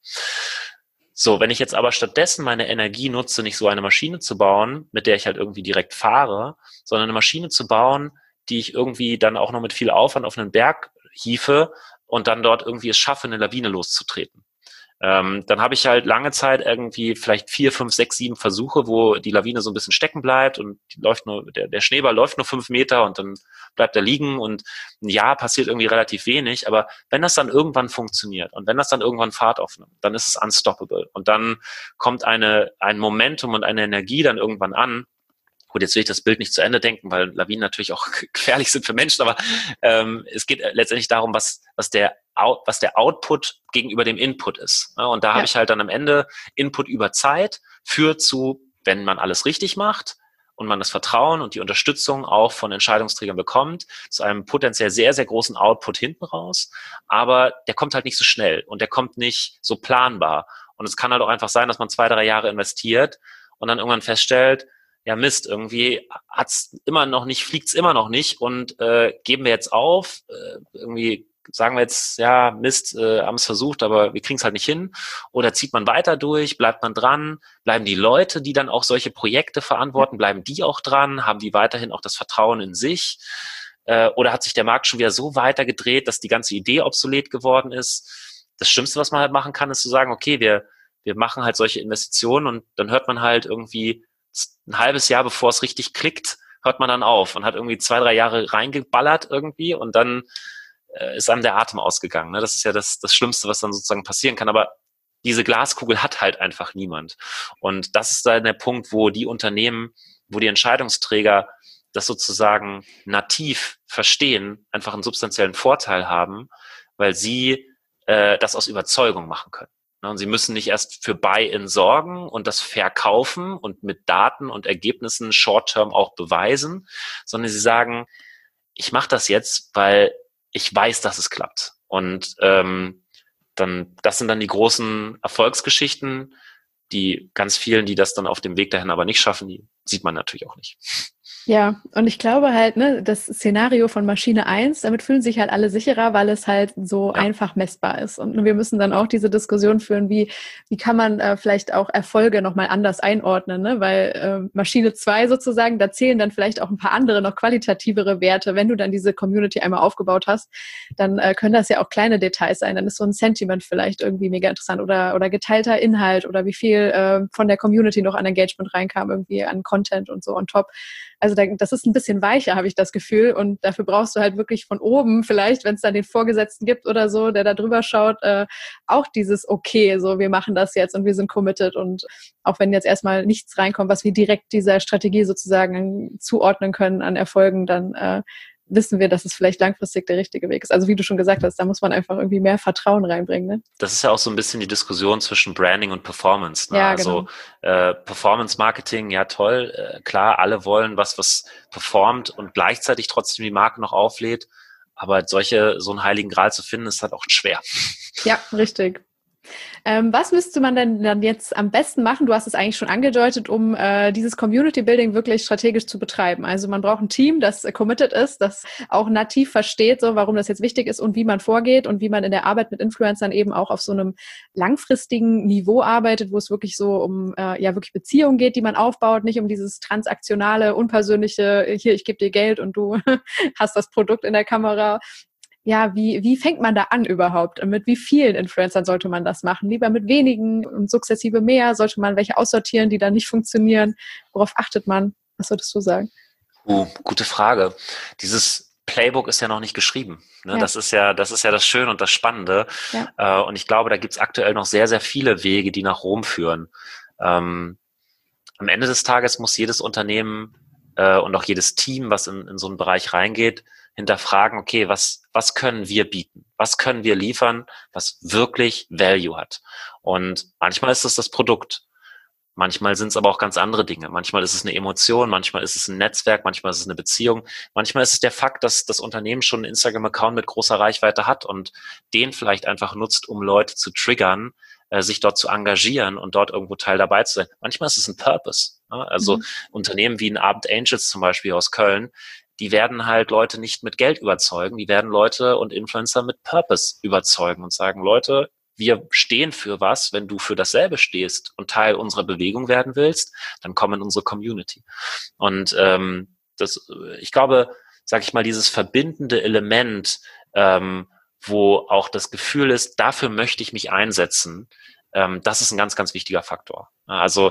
So, wenn ich jetzt aber stattdessen meine Energie nutze, nicht so eine Maschine zu bauen, mit der ich halt irgendwie direkt fahre, sondern eine Maschine zu bauen, die ich irgendwie dann auch noch mit viel Aufwand auf einen Berg hiefe und dann dort irgendwie es schaffe, eine Lawine loszutreten. Dann habe ich halt lange Zeit irgendwie vielleicht 4, 5, 6, 7 Versuche, wo die Lawine so ein bisschen stecken bleibt und die läuft nur, der Schneeball läuft nur 5 Meter und dann bleibt er liegen und ein Jahr passiert irgendwie relativ wenig. Aber wenn das dann irgendwann funktioniert und wenn das dann irgendwann Fahrt aufnimmt, dann ist es unstoppable. Und dann kommt ein Momentum und eine Energie dann irgendwann an. Gut, jetzt will ich das Bild nicht zu Ende denken, weil Lawinen natürlich auch gefährlich sind für Menschen, aber es geht letztendlich darum, was der Output gegenüber dem Input ist. Ja, und da habe ich halt dann am Ende Input über Zeit führt zu, wenn man alles richtig macht und man das Vertrauen und die Unterstützung auch von Entscheidungsträgern bekommt, zu einem potenziell sehr, sehr großen Output hinten raus. Aber der kommt halt nicht so schnell und der kommt nicht so planbar. Und es kann halt auch einfach sein, dass man 2, 3 Jahre investiert und dann irgendwann feststellt, ja Mist, irgendwie fliegt's immer noch nicht und geben wir jetzt auf, irgendwie sagen wir jetzt, ja Mist, haben es versucht, aber wir kriegen es halt nicht hin, oder zieht man weiter durch, bleibt man dran, bleiben die Leute, die dann auch solche Projekte verantworten, bleiben die auch dran, haben die weiterhin auch das Vertrauen in sich, oder hat sich der Markt schon wieder so weitergedreht, dass die ganze Idee obsolet geworden ist? Das Schlimmste, was man halt machen kann, ist zu sagen, okay, wir machen halt solche Investitionen und dann hört man halt irgendwie ein halbes Jahr, bevor es richtig klickt, hört man dann auf und hat irgendwie 2, 3 Jahre reingeballert irgendwie und dann ist einem der Atem ausgegangen. Ne? Das ist ja das Schlimmste, was dann sozusagen passieren kann. Aber diese Glaskugel hat halt einfach niemand. Und das ist dann der Punkt, wo die Unternehmen, wo die Entscheidungsträger das sozusagen nativ verstehen, einfach einen substanziellen Vorteil haben, weil sie das aus Überzeugung machen können. Und sie müssen nicht erst für Buy-in sorgen und das verkaufen und mit Daten und Ergebnissen short-term auch beweisen, sondern sie sagen, ich mache das jetzt, weil ich weiß, dass es klappt. Und das sind dann die großen Erfolgsgeschichten, die ganz vielen, die das dann auf dem Weg dahin aber nicht schaffen, die sieht man natürlich auch nicht. Ja, und ich glaube halt, ne, das Szenario von Maschine 1, damit fühlen sich halt alle sicherer, weil es halt so einfach messbar ist. Und wir müssen dann auch diese Diskussion führen, wie kann man vielleicht auch Erfolge nochmal anders einordnen, ne? Weil Maschine 2 sozusagen, da zählen dann vielleicht auch ein paar andere, noch qualitativere Werte. Wenn du dann diese Community einmal aufgebaut hast, dann können das ja auch kleine Details sein. Dann ist so ein Sentiment vielleicht irgendwie mega interessant oder geteilter Inhalt oder wie viel von der Community noch an Engagement reinkam, irgendwie an Content und so on top. Also das ist ein bisschen weicher, habe ich das Gefühl. Und dafür brauchst du halt wirklich von oben vielleicht, wenn es dann den Vorgesetzten gibt oder so, der da drüber schaut, auch dieses okay, so wir machen das jetzt und wir sind committed. Und auch wenn jetzt erstmal nichts reinkommt, was wir direkt dieser Strategie sozusagen zuordnen können an Erfolgen, dann wissen wir, dass es vielleicht langfristig der richtige Weg ist. Also wie du schon gesagt hast, da muss man einfach irgendwie mehr Vertrauen reinbringen. Ne? Das ist ja auch so ein bisschen die Diskussion zwischen Branding und Performance. Ne? Ja, genau. Also Performance-Marketing, ja toll, klar, alle wollen was performt und gleichzeitig trotzdem die Marke noch auflädt. Aber so einen heiligen Gral zu finden, ist halt auch schwer. Ja, richtig. Was müsste man denn dann jetzt am besten machen? Du hast es eigentlich schon angedeutet, um dieses Community Building wirklich strategisch zu betreiben. Also man braucht ein Team, das committed ist, das auch nativ versteht, so warum das jetzt wichtig ist und wie man vorgeht und wie man in der Arbeit mit Influencern eben auch auf so einem langfristigen Niveau arbeitet, wo es wirklich so um wirklich Beziehungen geht, die man aufbaut, nicht um dieses transaktionale, unpersönliche, hier, ich gebe dir Geld und du hast das Produkt in der Kamera. Ja, wie fängt man da an überhaupt? Mit wie vielen Influencern sollte man das machen? Lieber mit wenigen und sukzessive mehr? Sollte man welche aussortieren, die dann nicht funktionieren? Worauf achtet man? Was würdest du sagen? Gute Frage. Dieses Playbook ist ja noch nicht geschrieben. Ne? Ja. Das ist ja das Schöne und das Spannende. Ja. Und ich glaube, da gibt's aktuell noch sehr, sehr viele Wege, die nach Rom führen. Am Ende des Tages muss jedes Unternehmen und auch jedes Team, was in so einen Bereich reingeht, hinterfragen, okay, was können wir bieten? Was können wir liefern, was wirklich Value hat? Und manchmal ist es das Produkt. Manchmal sind es aber auch ganz andere Dinge. Manchmal ist es eine Emotion, manchmal ist es ein Netzwerk, manchmal ist es eine Beziehung. Manchmal ist es der Fakt, dass das Unternehmen schon einen Instagram-Account mit großer Reichweite hat und den vielleicht einfach nutzt, um Leute zu triggern, sich dort zu engagieren und dort irgendwo Teil dabei zu sein. Manchmal ist es ein Purpose. Ne? Also Unternehmen wie ein Abend Angels zum Beispiel aus Köln, die werden halt Leute nicht mit Geld überzeugen, die werden Leute und Influencer mit Purpose überzeugen und sagen, Leute, wir stehen für was, wenn du für dasselbe stehst und Teil unserer Bewegung werden willst, dann komm in unsere Community. Und ich glaube, sag ich mal, dieses verbindende Element wo auch das Gefühl ist, dafür möchte ich mich einsetzen, das ist ein ganz, ganz wichtiger Faktor. Also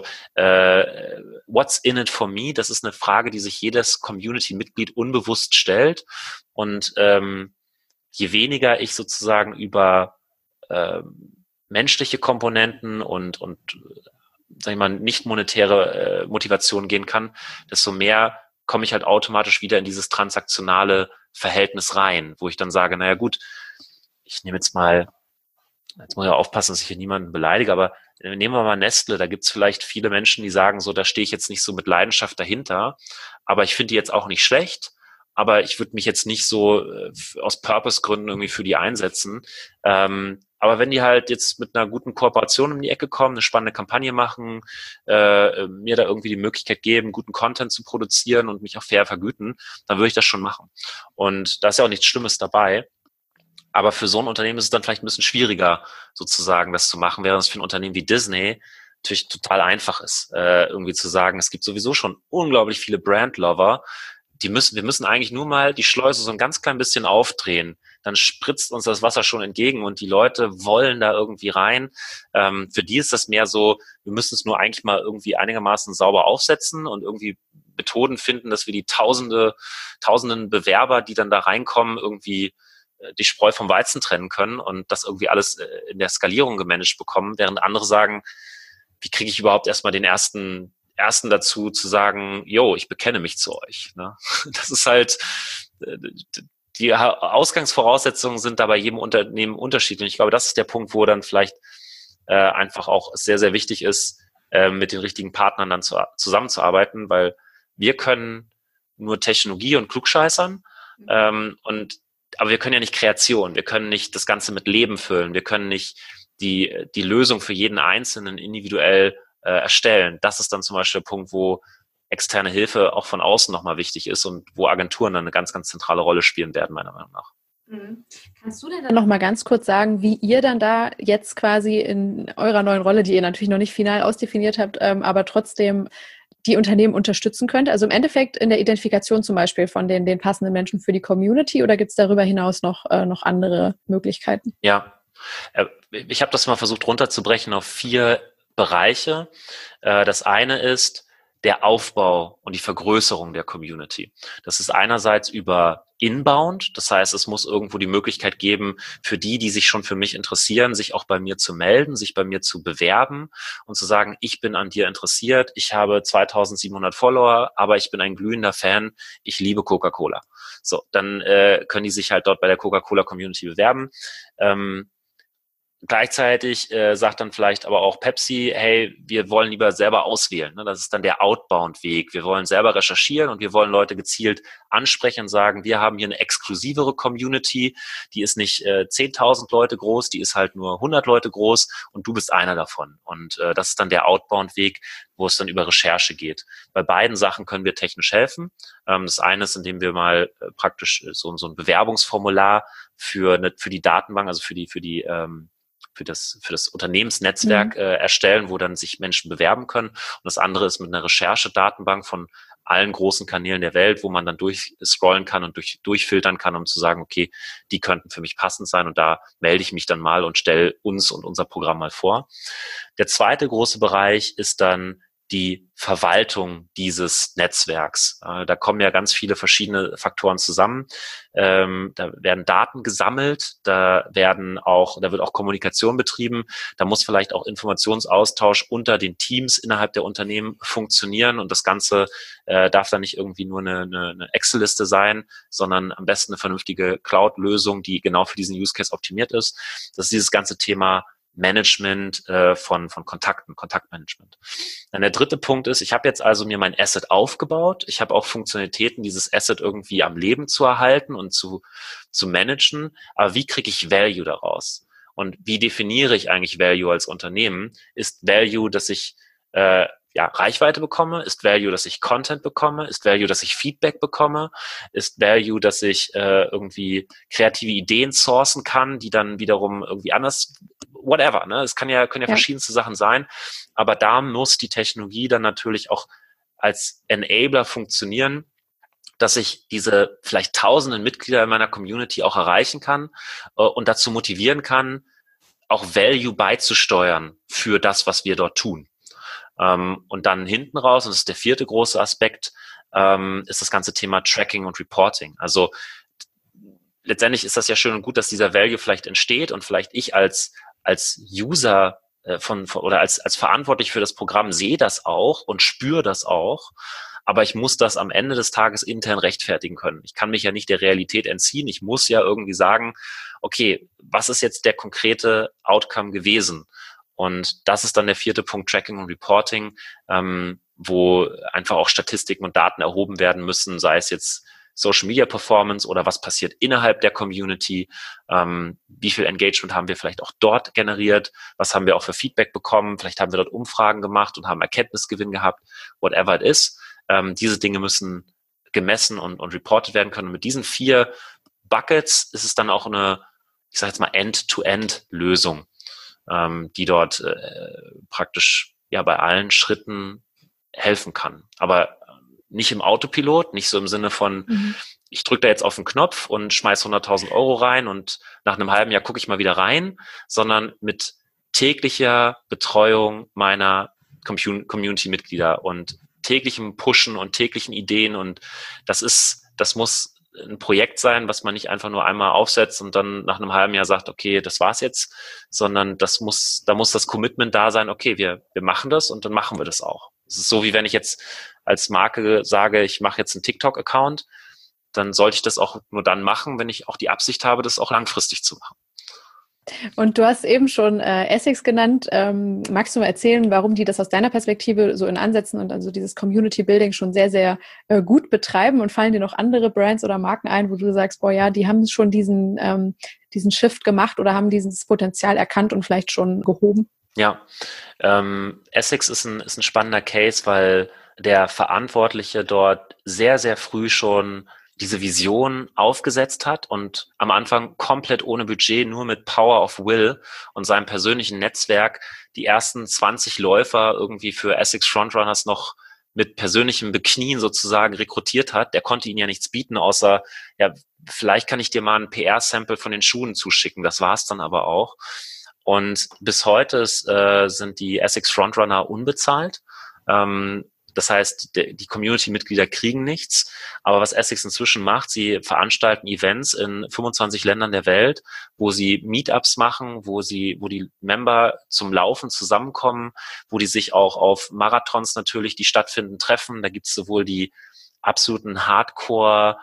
what's in it for me? Das ist eine Frage, die sich jedes Community-Mitglied unbewusst stellt. Und je weniger ich sozusagen über menschliche Komponenten und sag ich mal, nicht monetäre Motivation gehen kann, desto mehr komme ich halt automatisch wieder in dieses transaktionale Verhältnis rein, wo ich dann sage, naja gut, ich nehme jetzt mal, jetzt muss ich aufpassen, dass ich hier niemanden beleidige, aber nehmen wir mal Nestle, da gibt's vielleicht viele Menschen, die sagen so, da stehe ich jetzt nicht so mit Leidenschaft dahinter, aber ich finde die jetzt auch nicht schlecht, aber ich würde mich jetzt nicht so aus Purpose-Gründen irgendwie für die einsetzen. Aber wenn die halt jetzt mit einer guten Kooperation um die Ecke kommen, eine spannende Kampagne machen, mir da irgendwie die Möglichkeit geben, guten Content zu produzieren und mich auch fair vergüten, dann würde ich das schon machen. Und da ist ja auch nichts Schlimmes dabei. Aber für so ein Unternehmen ist es dann vielleicht ein bisschen schwieriger, sozusagen das zu machen, während es für ein Unternehmen wie Disney natürlich total einfach ist, irgendwie zu sagen, es gibt sowieso schon unglaublich viele Brand-Lover, wir müssen eigentlich nur mal die Schleuse so ein ganz klein bisschen aufdrehen. Dann spritzt uns das Wasser schon entgegen und die Leute wollen da irgendwie rein. Für die ist das mehr so, wir müssen es nur eigentlich mal irgendwie einigermaßen sauber aufsetzen und irgendwie Methoden finden, dass wir die tausenden Bewerber, die dann da reinkommen, irgendwie die Spreu vom Weizen trennen können und das irgendwie alles in der Skalierung gemanagt bekommen, während andere sagen, wie kriege ich überhaupt erstmal den ersten dazu zu sagen, yo, ich bekenne mich zu euch. Ne? Das ist halt, die Ausgangsvoraussetzungen sind da bei jedem Unternehmen unterschiedlich. Ich glaube, das ist der Punkt, wo dann vielleicht einfach auch sehr, sehr wichtig ist, mit den richtigen Partnern dann zusammenzuarbeiten, weil wir können nur Technologie und klugscheißern, aber wir können ja nicht Kreation, wir können nicht das Ganze mit Leben füllen, wir können nicht die Lösung für jeden Einzelnen individuell erstellen. Das ist dann zum Beispiel der Punkt, wo externe Hilfe auch von außen nochmal wichtig ist und wo Agenturen dann eine ganz, ganz zentrale Rolle spielen werden, meiner Meinung nach. Kannst du denn dann noch mal ganz kurz sagen, wie ihr dann da jetzt quasi in eurer neuen Rolle, die ihr natürlich noch nicht final ausdefiniert habt, aber trotzdem die Unternehmen unterstützen könnt? Also im Endeffekt in der Identifikation zum Beispiel von den passenden Menschen für die Community, oder gibt es darüber hinaus noch andere Möglichkeiten? Ja, ich habe das mal versucht runterzubrechen auf 4 Bereiche. Das eine ist der Aufbau und die Vergrößerung der Community. Das ist einerseits über Inbound, das heißt, es muss irgendwo die Möglichkeit geben, für die sich schon für mich interessieren, sich auch bei mir zu melden, sich bei mir zu bewerben und zu sagen, ich bin an dir interessiert, ich habe 2700 Follower, aber ich bin ein glühender Fan, ich liebe Coca-Cola. So, dann können die sich halt dort bei der Coca-Cola Community bewerben. Gleichzeitig sagt dann vielleicht aber auch Pepsi, hey, wir wollen lieber selber auswählen. Ne? Das ist dann der Outbound-Weg. Wir wollen selber recherchieren und wir wollen Leute gezielt ansprechen und sagen, wir haben hier eine exklusivere Community, die ist nicht 10.000 Leute groß, die ist halt nur 100 Leute groß und du bist einer davon. Und das ist dann der Outbound-Weg, wo es dann über Recherche geht. Bei beiden Sachen können wir technisch helfen. Das eine ist, indem wir mal praktisch so ein Bewerbungsformular für die Datenbank, also für das Unternehmensnetzwerk erstellen, wo dann sich Menschen bewerben können. Und das andere ist mit einer Recherchedatenbank von allen großen Kanälen der Welt, wo man dann durchscrollen kann und durchfiltern kann, um zu sagen, okay, die könnten für mich passend sein und da melde ich mich dann mal und stelle uns und unser Programm mal vor. Der zweite große Bereich ist dann die Verwaltung dieses Netzwerks. Da kommen ja ganz viele verschiedene Faktoren zusammen. Da werden Daten gesammelt, da wird auch Kommunikation betrieben, da muss vielleicht auch Informationsaustausch unter den Teams innerhalb der Unternehmen funktionieren und das Ganze darf dann nicht irgendwie nur eine Excel-Liste sein, sondern am besten eine vernünftige Cloud-Lösung, die genau für diesen Use Case optimiert ist. Das ist dieses ganze Thema Management von Kontakten, Kontaktmanagement. Dann der dritte Punkt ist, ich habe jetzt also mir mein Asset aufgebaut. Ich habe auch Funktionalitäten, dieses Asset irgendwie am Leben zu erhalten und zu managen. Aber wie kriege ich Value daraus? Und wie definiere ich eigentlich Value als Unternehmen? Ist Value, dass ich Reichweite bekomme? Ist Value, dass ich Content bekomme? Ist Value, dass ich Feedback bekomme? Ist Value, dass ich irgendwie kreative Ideen sourcen kann, die dann wiederum irgendwie anders, whatever, ne? Es können ja verschiedenste Sachen sein, aber da muss die Technologie dann natürlich auch als Enabler funktionieren, dass ich diese vielleicht tausenden Mitglieder in meiner Community auch erreichen kann und dazu motivieren kann, auch Value beizusteuern für das, was wir dort tun. Und dann hinten raus, und das ist der vierte große Aspekt, ist das ganze Thema Tracking und Reporting. Also letztendlich ist das ja schön und gut, dass dieser Value vielleicht entsteht und vielleicht ich als User oder als verantwortlich für das Programm sehe das auch und spüre das auch. Aber ich muss das am Ende des Tages intern rechtfertigen können. Ich kann mich ja nicht der Realität entziehen. Ich muss ja irgendwie sagen, okay, was ist jetzt der konkrete Outcome gewesen? Und das ist dann der vierte Punkt, Tracking und Reporting, wo einfach auch Statistiken und Daten erhoben werden müssen, sei es jetzt Social Media Performance oder was passiert innerhalb der Community, wie viel Engagement haben wir vielleicht auch dort generiert, was haben wir auch für Feedback bekommen, vielleicht haben wir dort Umfragen gemacht und haben Erkenntnisgewinn gehabt, whatever it is. Diese Dinge müssen gemessen und reported werden können. Und mit diesen 4 Buckets ist es dann auch eine, ich sage jetzt mal, End-to-End-Lösung, die dort praktisch ja bei allen Schritten helfen kann. Aber nicht im Autopilot, nicht so im Sinne von, ich drücke da jetzt auf den Knopf und schmeiß 100.000 Euro rein und nach einem halben Jahr gucke ich mal wieder rein, sondern mit täglicher Betreuung meiner Community-Mitglieder und täglichem Pushen und täglichen Ideen. Und das muss ein Projekt sein, was man nicht einfach nur einmal aufsetzt und dann nach einem halben Jahr sagt, okay, das war's jetzt, sondern da muss das Commitment da sein, okay, wir machen das und dann machen wir das auch. Es ist so, wie wenn ich jetzt als Marke sage, ich mache jetzt einen TikTok-Account, dann sollte ich das auch nur dann machen, wenn ich auch die Absicht habe, das auch langfristig zu machen. Und du hast eben schon Essex genannt. Magst du mal erzählen, warum die das aus deiner Perspektive so in Ansätzen und also dieses Community Building schon sehr, sehr gut betreiben? Und fallen dir noch andere Brands oder Marken ein, wo du sagst, boah, ja, die haben schon diesen Shift gemacht oder haben dieses Potenzial erkannt und vielleicht schon gehoben? Ja, Essex ist ein spannender Case, weil der Verantwortliche dort sehr, sehr früh schon diese Vision aufgesetzt hat und am Anfang komplett ohne Budget, nur mit Power of Will und seinem persönlichen Netzwerk die ersten 20 Läufer irgendwie für Essex Frontrunners noch mit persönlichem Beknien sozusagen rekrutiert hat. Der konnte ihnen ja nichts bieten, außer, ja, vielleicht kann ich dir mal ein PR-Sample von den Schuhen zuschicken. Das war es dann aber auch. Und bis heute sind die Essex Frontrunner unbezahlt. Das heißt, die Community-Mitglieder kriegen nichts. Aber was Essex inzwischen macht, sie veranstalten Events in 25 Ländern der Welt, wo sie Meetups machen, wo die Member zum Laufen zusammenkommen, wo die sich auch auf Marathons natürlich, die stattfinden, treffen. Da gibt es sowohl die absoluten Hardcore,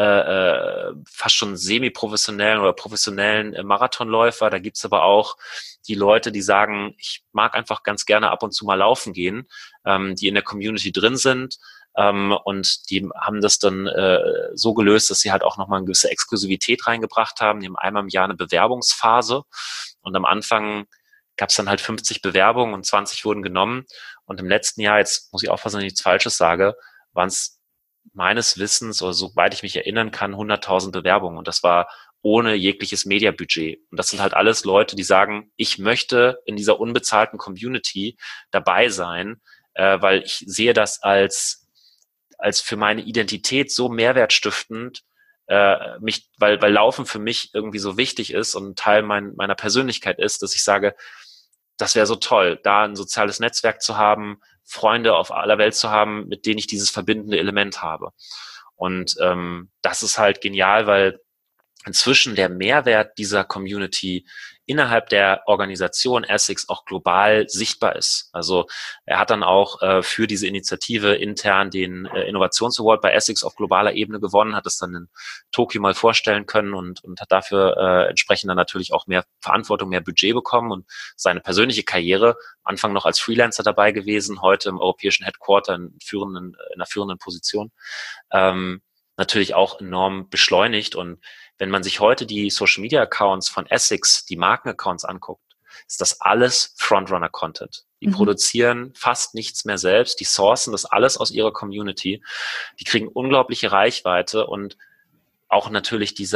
fast schon semi-professionellen oder professionellen Marathonläufer. Da gibt's aber auch die Leute, die sagen, ich mag einfach ganz gerne ab und zu mal laufen gehen, die in der Community drin sind. Und die haben das dann so gelöst, dass sie halt auch nochmal eine gewisse Exklusivität reingebracht haben. Die haben einmal im Jahr eine Bewerbungsphase. Und am Anfang gab's dann halt 50 Bewerbungen und 20 wurden genommen. Und im letzten Jahr, jetzt muss ich aufpassen, dass ich nichts Falsches sage, waren es meines Wissens, oder soweit ich mich erinnern kann, 100.000 Bewerbungen. Und das war ohne jegliches Mediabudget. Und das sind halt alles Leute, die sagen, ich möchte in dieser unbezahlten Community dabei sein, weil ich sehe das als für meine Identität so mehrwertstiftend, weil Laufen für mich irgendwie so wichtig ist und ein Teil meiner Persönlichkeit ist, dass ich sage, das wäre so toll, da ein soziales Netzwerk zu haben, Freunde auf aller Welt zu haben, mit denen ich dieses verbindende Element habe. Und das ist halt genial, weil inzwischen der Mehrwert dieser Community innerhalb der Organisation Essex auch global sichtbar ist. Also er hat dann auch für diese Initiative intern den Innovations-Award bei Essex auf globaler Ebene gewonnen, hat es dann in Tokio mal vorstellen können und hat dafür entsprechend dann natürlich auch mehr Verantwortung, mehr Budget bekommen und seine persönliche Karriere, am Anfang noch als Freelancer dabei gewesen, heute im europäischen Headquarter in einer führenden Position, natürlich auch enorm beschleunigt. Und wenn man sich heute die Social-Media-Accounts von Essex, die Marken-Accounts anguckt, ist das alles Frontrunner-Content. Die produzieren fast nichts mehr selbst, die sourcen das alles aus ihrer Community, die kriegen unglaubliche Reichweite und auch natürlich die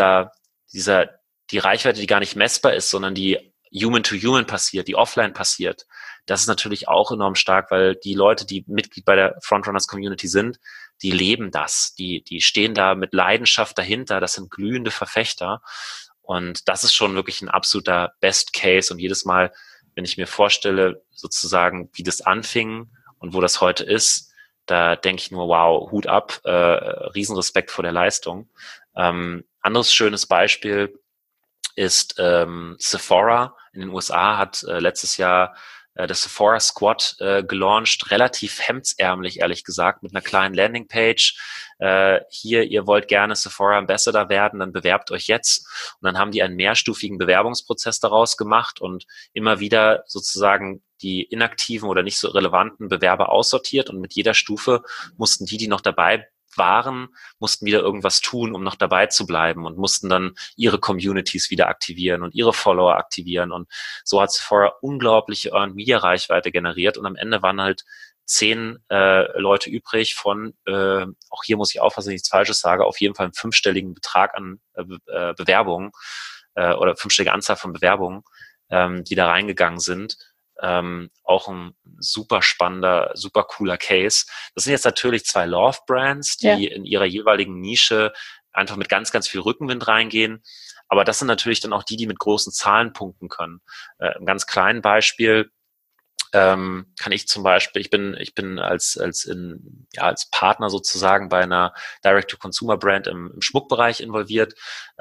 Reichweite, die gar nicht messbar ist, sondern die human-to-human passiert, die offline passiert, das ist natürlich auch enorm stark, weil die Leute, die Mitglied bei der Frontrunners Community sind, die leben das, die stehen da mit Leidenschaft dahinter, das sind glühende Verfechter und das ist schon wirklich ein absoluter Best Case und jedes Mal, wenn ich mir vorstelle, sozusagen, wie das anfing und wo das heute ist, da denke ich nur, wow, Hut ab, Riesenrespekt vor der Leistung. Anderes schönes Beispiel ist Sephora in den USA hat letztes Jahr das Sephora Squad gelauncht, relativ hemdsärmlich, ehrlich gesagt, mit einer kleinen Landingpage. Hier, ihr wollt gerne Sephora Ambassador werden, dann bewerbt euch jetzt. Und dann haben die einen mehrstufigen Bewerbungsprozess daraus gemacht und immer wieder sozusagen die inaktiven oder nicht so relevanten Bewerber aussortiert. Und mit jeder Stufe mussten die noch dabei waren, mussten wieder irgendwas tun, um noch dabei zu bleiben und mussten dann ihre Communities wieder aktivieren und ihre Follower aktivieren und so hat Sephora unglaubliche Earned Media Reichweite generiert und am Ende waren halt 10 Leute übrig von, auch hier muss ich aufpassen, dass ich nichts Falsches sage, auf jeden Fall einen 5-stelligen Betrag an Bewerbungen oder 5-stellige Anzahl von Bewerbungen, die da reingegangen sind. Auch ein super spannender, super cooler Case. Das sind jetzt natürlich 2 Love-Brands, die in ihrer jeweiligen Nische einfach mit ganz, ganz viel Rückenwind reingehen. Aber das sind natürlich dann auch die mit großen Zahlen punkten können. Ein ganz kleines Beispiel kann ich zum Beispiel, ich bin als Partner sozusagen bei einer Direct-to-Consumer-Brand im Schmuckbereich involviert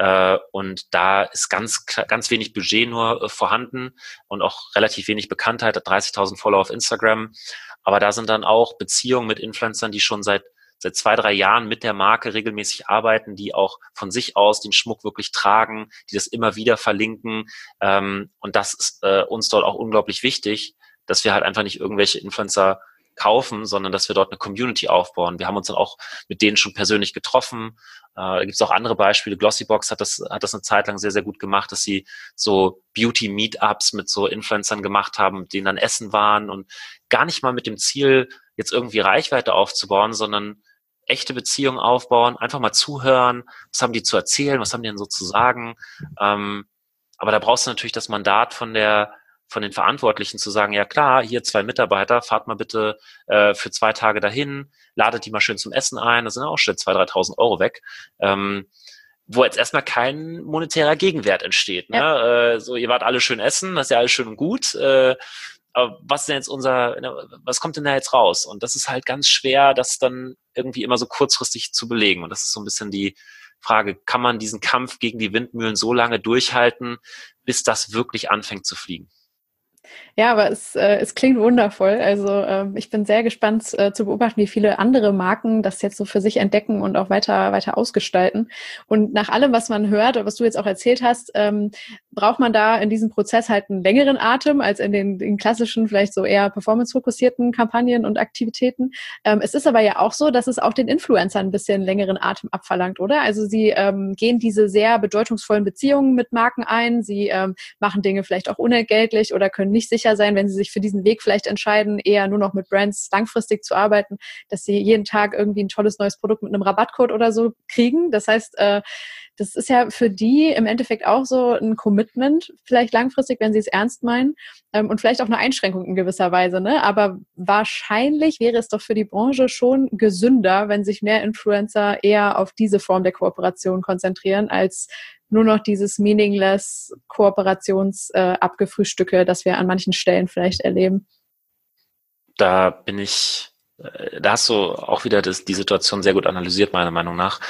und da ist ganz wenig Budget nur vorhanden und auch relativ wenig Bekanntheit, hat 30.000 Follower auf Instagram, aber da sind dann auch Beziehungen mit Influencern, die schon seit 2-3 Jahren mit der Marke regelmäßig arbeiten, die auch von sich aus den Schmuck wirklich tragen, die das immer wieder verlinken und das ist uns dort auch unglaublich wichtig, dass wir halt einfach nicht irgendwelche Influencer kaufen, sondern dass wir dort eine Community aufbauen. Wir haben uns dann auch mit denen schon persönlich getroffen. Da gibt es auch andere Beispiele. Glossybox hat das eine Zeit lang sehr, sehr gut gemacht, dass sie so Beauty-Meetups mit so Influencern gemacht haben, mit denen dann essen waren und gar nicht mal mit dem Ziel, jetzt irgendwie Reichweite aufzubauen, sondern echte Beziehungen aufbauen, einfach mal zuhören, was haben die zu erzählen, was haben die denn so zu sagen. Aber da brauchst du natürlich das Mandat von den Verantwortlichen zu sagen, ja klar, hier 2 Mitarbeiter, fahrt mal bitte für 2 Tage dahin, ladet die mal schön zum Essen ein, da sind auch schon 2.000, 3.000 Euro weg, wo jetzt erstmal kein monetärer Gegenwert entsteht. Ne? Ja. So, ihr wart alle schön essen, das ist ja alles schön und gut, aber was ist denn jetzt was kommt denn da jetzt raus? Und das ist halt ganz schwer, das dann irgendwie immer so kurzfristig zu belegen. Und das ist so ein bisschen die Frage, kann man diesen Kampf gegen die Windmühlen so lange durchhalten, bis das wirklich anfängt zu fliegen? Ja, aber es klingt wundervoll. Also ich bin sehr gespannt zu beobachten, wie viele andere Marken das jetzt so für sich entdecken und auch weiter ausgestalten. Und nach allem, was man hört, was du jetzt auch erzählt hast, braucht man da in diesem Prozess halt einen längeren Atem als in den klassischen, vielleicht so eher performance-fokussierten Kampagnen und Aktivitäten. Es ist aber ja auch so, dass es auch den Influencern ein bisschen längeren Atem abverlangt, oder? Also sie gehen diese sehr bedeutungsvollen Beziehungen mit Marken ein, sie machen Dinge vielleicht auch unentgeltlich oder können nicht sicher sein, wenn sie sich für diesen Weg vielleicht entscheiden, eher nur noch mit Brands langfristig zu arbeiten, dass sie jeden Tag irgendwie ein tolles neues Produkt mit einem Rabattcode oder so kriegen. Das heißt, das ist ja für die im Endeffekt auch so ein Commitment, vielleicht langfristig, wenn sie es ernst meinen, und vielleicht auch eine Einschränkung in gewisser Weise, ne? Aber wahrscheinlich wäre es doch für die Branche schon gesünder, wenn sich mehr Influencer eher auf diese Form der Kooperation konzentrieren, als nur noch dieses meaningless Kooperations-Abgefrühstücke, das wir an manchen Stellen vielleicht erleben. Da hast du auch wieder die Situation sehr gut analysiert, meiner Meinung nach.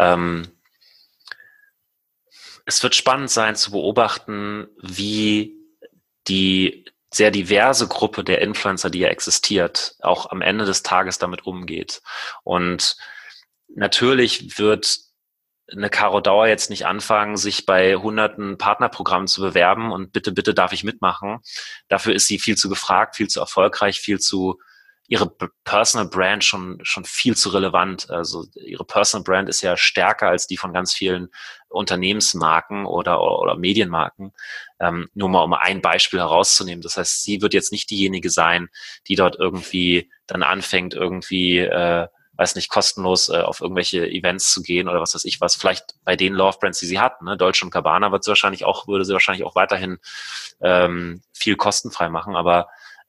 Es wird spannend sein zu beobachten, wie die sehr diverse Gruppe der Influencer, die ja existiert, auch am Ende des Tages damit umgeht. Und natürlich wird eine Caro Dauer jetzt nicht anfangen, sich bei hunderten Partnerprogrammen zu bewerben und bitte, bitte darf ich mitmachen. Dafür ist sie viel zu gefragt, viel zu erfolgreich, ihre Personal Brand schon viel zu relevant. Also ihre Personal Brand ist ja stärker als die von ganz vielen Unternehmensmarken oder Medienmarken. Nur mal um ein Beispiel herauszunehmen. Das heißt, sie wird jetzt nicht diejenige sein, die dort irgendwie dann anfängt, weiß nicht, kostenlos auf irgendwelche Events zu gehen oder was weiß ich was. Vielleicht bei den Love Brands, die sie hat, ne? Dolce & Gabbana würde sie wahrscheinlich auch weiterhin viel kostenfrei machen. Aber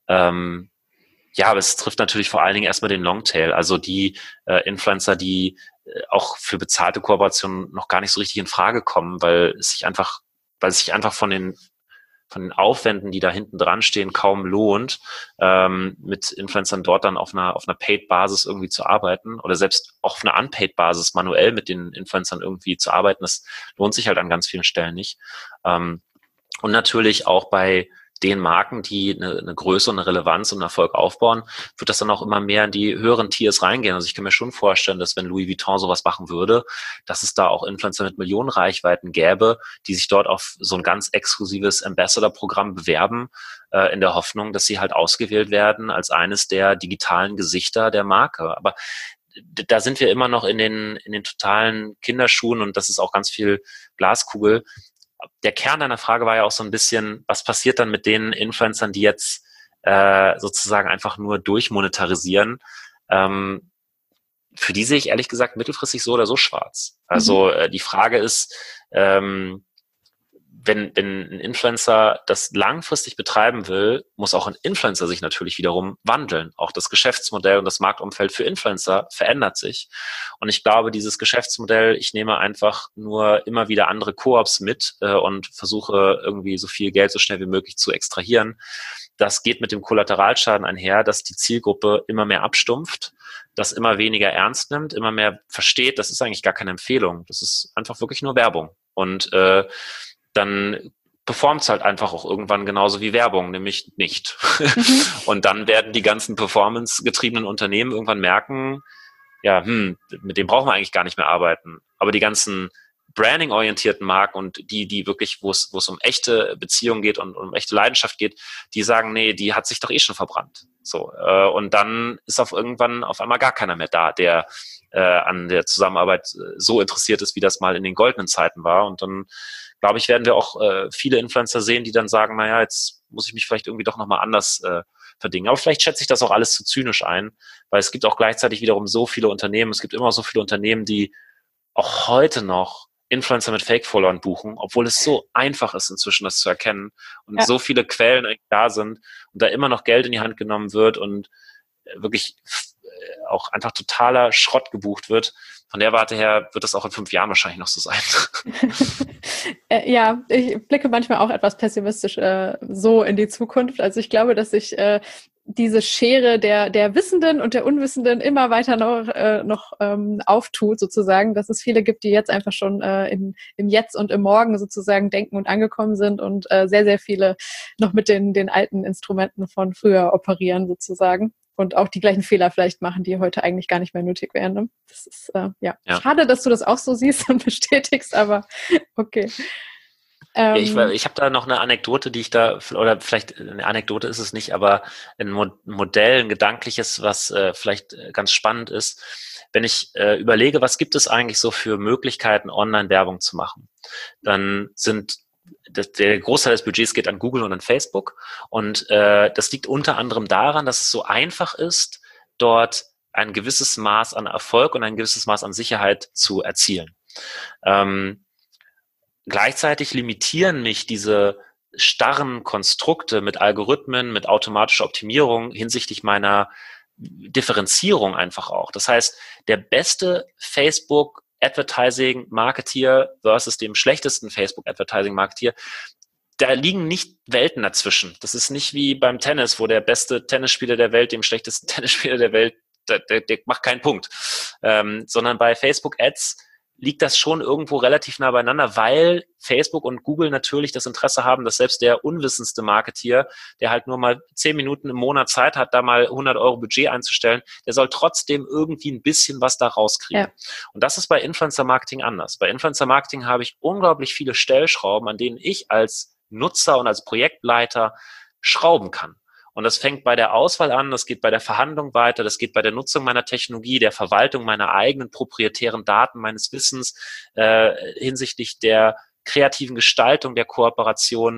Ja, aber es trifft natürlich vor allen Dingen erstmal den Longtail, also die Influencer, die auch für bezahlte Kooperationen noch gar nicht so richtig in Frage kommen, weil es sich einfach von den Aufwänden, die da hinten dran stehen, kaum lohnt, mit Influencern dort dann auf einer Paid-Basis irgendwie zu arbeiten oder selbst auch auf einer Unpaid-Basis manuell mit den Influencern irgendwie zu arbeiten. Das lohnt sich halt an ganz vielen Stellen nicht. Und natürlich auch bei den Marken, die eine Größe und eine Relevanz und einen Erfolg aufbauen, wird das dann auch immer mehr in die höheren Tiers reingehen. Also ich kann mir schon vorstellen, dass wenn Louis Vuitton sowas machen würde, dass es da auch Influencer mit Millionen Reichweiten gäbe, die sich dort auf so ein ganz exklusives Ambassador-Programm bewerben, in der Hoffnung, dass sie halt ausgewählt werden als eines der digitalen Gesichter der Marke. Aber da sind wir immer noch in den totalen Kinderschuhen und das ist auch ganz viel Glaskugel. Der Kern deiner Frage war ja auch so ein bisschen, was passiert dann mit den Influencern, die jetzt sozusagen einfach nur durchmonetarisieren? Für die sehe ich ehrlich gesagt mittelfristig so oder so schwarz. Also die Frage ist, wenn ein Influencer das langfristig betreiben will, muss auch ein Influencer sich natürlich wiederum wandeln. Auch das Geschäftsmodell und das Marktumfeld für Influencer verändert sich. Und ich glaube, dieses Geschäftsmodell, ich nehme einfach nur immer wieder andere Koops mit und versuche irgendwie so viel Geld so schnell wie möglich zu extrahieren. Das geht mit dem Kollateralschaden einher, dass die Zielgruppe immer mehr abstumpft, das immer weniger ernst nimmt, immer mehr versteht, das ist eigentlich gar keine Empfehlung. Das ist einfach wirklich nur Werbung. Und dann performt es halt einfach auch irgendwann genauso wie Werbung, nämlich nicht. Und dann werden die ganzen performance-getriebenen Unternehmen irgendwann merken, ja, mit dem brauchen wir eigentlich gar nicht mehr arbeiten. Aber die ganzen branding-orientierten Marken und die wirklich, wo es um echte Beziehungen geht und um echte Leidenschaft geht, die sagen, nee, die hat sich doch eh schon verbrannt. So, und dann ist irgendwann auf einmal gar keiner mehr da, der an der Zusammenarbeit so interessiert ist, wie das mal in den goldenen Zeiten war. Und dann, glaube ich, werden wir auch viele Influencer sehen, die dann sagen, naja, jetzt muss ich mich vielleicht irgendwie doch nochmal anders verdingen. Aber vielleicht schätze ich das auch alles zu zynisch ein, weil es gibt auch gleichzeitig wiederum so viele Unternehmen, es gibt immer so viele Unternehmen, die auch heute noch Influencer mit Fake-Followern buchen, obwohl es so einfach ist, inzwischen das zu erkennen und so viele Quellen eigentlich da sind und da immer noch Geld in die Hand genommen wird und wirklich auch einfach totaler Schrott gebucht wird. Von der Warte her wird das auch in 5 Jahren wahrscheinlich noch so sein. Ja, ich blicke manchmal auch etwas pessimistisch so in die Zukunft. Also ich glaube, dass sich diese Schere der Wissenden und der Unwissenden immer weiter noch auftut, sozusagen, dass es viele gibt, die jetzt einfach schon im Jetzt und im Morgen sozusagen denken und angekommen sind und sehr, sehr viele noch mit den alten Instrumenten von früher operieren, sozusagen. Und auch die gleichen Fehler vielleicht machen, die heute eigentlich gar nicht mehr nötig wären. Ne? Das ist ja schade, dass du das auch so siehst und bestätigst, aber okay. Ja, ich habe da noch eine Anekdote, oder vielleicht eine Anekdote ist es nicht, aber ein Modell, ein gedankliches, was vielleicht ganz spannend ist. Wenn ich überlege, was gibt es eigentlich so für Möglichkeiten, Online-Werbung zu machen, dann der Großteil des Budgets geht an Google und an Facebook. Und das liegt unter anderem daran, dass es so einfach ist, dort ein gewisses Maß an Erfolg und ein gewisses Maß an Sicherheit zu erzielen. Gleichzeitig limitieren mich diese starren Konstrukte mit Algorithmen, mit automatischer Optimierung hinsichtlich meiner Differenzierung einfach auch. Das heißt, der beste Facebook Advertising-Marketeer versus dem schlechtesten Facebook-Advertising-Marketeer, da liegen nicht Welten dazwischen. Das ist nicht wie beim Tennis, wo der beste Tennisspieler der Welt dem schlechtesten Tennisspieler der Welt, der macht keinen Punkt. Sondern bei Facebook-Ads liegt das schon irgendwo relativ nah beieinander, weil Facebook und Google natürlich das Interesse haben, dass selbst der unwissendste Marketeer, der halt nur mal 10 Minuten im Monat Zeit hat, da mal 100 Euro Budget einzustellen, der soll trotzdem irgendwie ein bisschen was da rauskriegen. Ja. Und das ist bei Influencer-Marketing anders. Bei Influencer-Marketing habe ich unglaublich viele Stellschrauben, an denen ich als Nutzer und als Projektleiter schrauben kann. Und das fängt bei der Auswahl an, das geht bei der Verhandlung weiter, das geht bei der Nutzung meiner Technologie, der Verwaltung meiner eigenen proprietären Daten, meines Wissens hinsichtlich der kreativen Gestaltung der Kooperationen,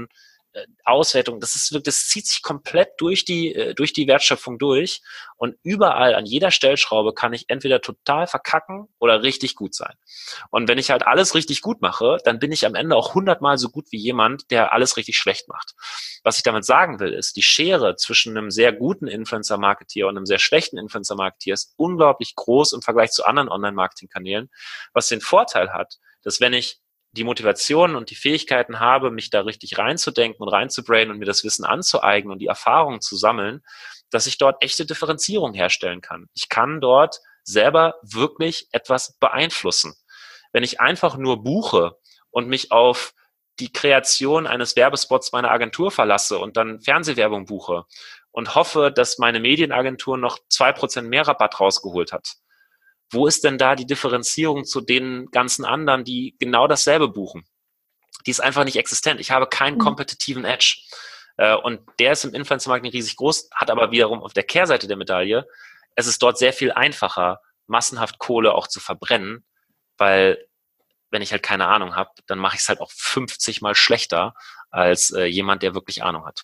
Auswertung, das zieht sich komplett durch die Wertschöpfung durch, und überall an jeder Stellschraube kann ich entweder total verkacken oder richtig gut sein. Und wenn ich halt alles richtig gut mache, dann bin ich am Ende auch 100-mal so gut wie jemand, der alles richtig schlecht macht. Was ich damit sagen will, ist, die Schere zwischen einem sehr guten Influencer-Marketeer und einem sehr schlechten Influencer-Marketeer ist unglaublich groß im Vergleich zu anderen Online-Marketing-Kanälen, was den Vorteil hat, dass wenn ich die Motivation und die Fähigkeiten habe, mich da richtig reinzudenken und reinzubrainen und mir das Wissen anzueignen und die Erfahrungen zu sammeln, dass ich dort echte Differenzierung herstellen kann. Ich kann dort selber wirklich etwas beeinflussen. Wenn ich einfach nur buche und mich auf die Kreation eines Werbespots meiner Agentur verlasse und dann Fernsehwerbung buche und hoffe, dass meine Medienagentur noch 2% mehr Rabatt rausgeholt hat, wo ist denn da die Differenzierung zu den ganzen anderen, die genau dasselbe buchen? Die ist einfach nicht existent. Ich habe keinen kompetitiven Edge. Und der ist im Influencer-Marketing riesig groß, hat aber wiederum auf der Kehrseite der Medaille, es ist dort sehr viel einfacher, massenhaft Kohle auch zu verbrennen, weil wenn ich halt keine Ahnung habe, dann mache ich es halt auch 50-mal schlechter als jemand, der wirklich Ahnung hat.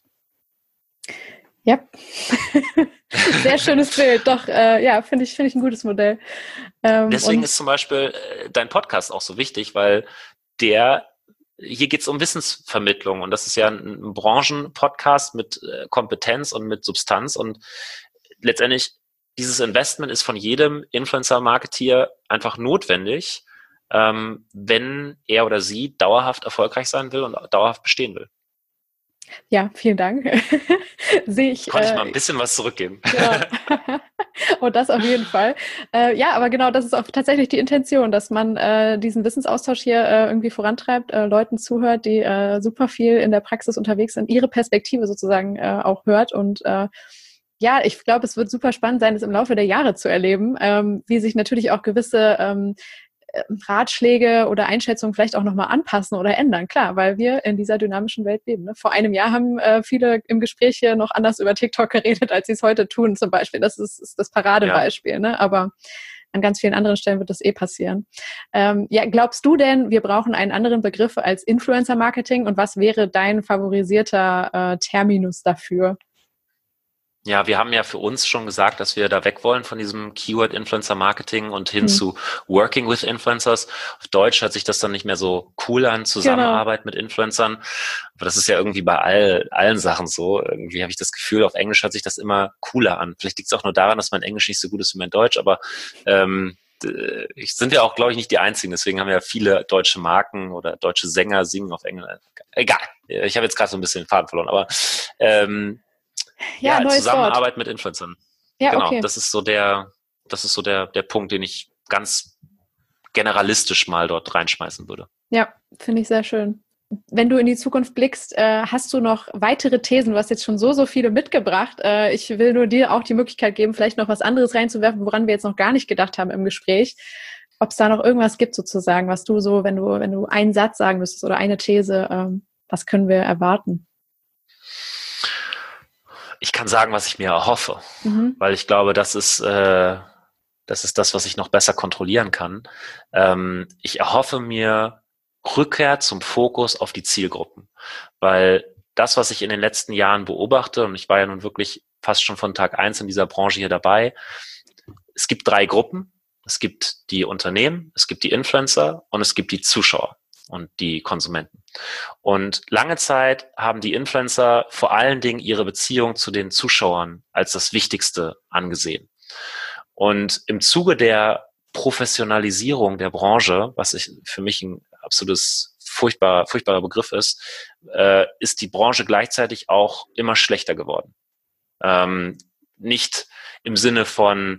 Ja, sehr schönes Bild. Doch, ja, finde ich ein gutes Modell. Deswegen ist zum Beispiel dein Podcast auch so wichtig, weil hier geht es um Wissensvermittlung, und das ist ja ein Branchenpodcast mit Kompetenz und mit Substanz, und letztendlich dieses Investment ist von jedem Influencer-Marketeer einfach notwendig, wenn er oder sie dauerhaft erfolgreich sein will und dauerhaft bestehen will. Ja, vielen Dank. Sehe ich. Konnte ich mal ein bisschen was zurückgeben. Genau. Und das auf jeden Fall. Ja, aber genau, das ist auch tatsächlich die Intention, dass man diesen Wissensaustausch hier irgendwie vorantreibt, Leuten zuhört, die super viel in der Praxis unterwegs sind, ihre Perspektive sozusagen auch hört. Und ja, ich glaube, es wird super spannend sein, das im Laufe der Jahre zu erleben, wie sich natürlich auch gewisse Ratschläge oder Einschätzungen vielleicht auch nochmal anpassen oder ändern. Klar, weil wir in dieser dynamischen Welt leben. Ne? Vor einem Jahr haben viele im Gespräch hier noch anders über TikTok geredet, als sie es heute tun zum Beispiel. Das ist das Paradebeispiel. Ja. Ne? Aber an ganz vielen anderen Stellen wird das passieren. Ja, glaubst du denn, wir brauchen einen anderen Begriff als Influencer-Marketing, und was wäre dein favorisierter Terminus dafür? Ja, wir haben ja für uns schon gesagt, dass wir da weg wollen von diesem Keyword-Influencer-Marketing und hin zu Working with Influencers. Auf Deutsch hört sich das dann nicht mehr so cool an, Zusammenarbeit mit Influencern. Aber das ist ja irgendwie bei allen Sachen so. Irgendwie habe ich das Gefühl, auf Englisch hört sich das immer cooler an. Vielleicht liegt es auch nur daran, dass mein Englisch nicht so gut ist wie mein Deutsch, aber sind ja auch, glaube ich, nicht die einzigen. Deswegen haben ja viele deutsche Marken oder deutsche Sänger singen auf Englisch. Egal, ich habe jetzt gerade so ein bisschen den Faden verloren, aber Zusammenarbeit Wort mit Influencern. Ja, genau, okay. Das ist so der Punkt, den ich ganz generalistisch mal dort reinschmeißen würde. Ja, finde ich sehr schön. Wenn du in die Zukunft blickst, hast du noch weitere Thesen? Du hast jetzt schon so viele mitgebracht. Ich will nur dir auch die Möglichkeit geben, vielleicht noch was anderes reinzuwerfen, woran wir jetzt noch gar nicht gedacht haben im Gespräch. Ob es da noch irgendwas gibt sozusagen, was du so, wenn du einen Satz sagen müsstest oder eine These, was können wir erwarten? Ich kann sagen, was ich mir erhoffe, weil ich glaube, das ist das, was ich noch besser kontrollieren kann. Ich erhoffe mir Rückkehr zum Fokus auf die Zielgruppen, weil das, was ich in den letzten Jahren beobachte, und ich war ja nun wirklich fast schon von Tag 1 in dieser Branche hier dabei, es gibt 3 Gruppen. Es gibt die Unternehmen, es gibt die Influencer und es gibt die Zuschauer und die Konsumenten. Und lange Zeit haben die Influencer vor allen Dingen ihre Beziehung zu den Zuschauern als das Wichtigste angesehen. Und im Zuge der Professionalisierung der Branche, was für mich ein absolutes furchtbarer Begriff ist die Branche gleichzeitig auch immer schlechter geworden. Nicht im Sinne von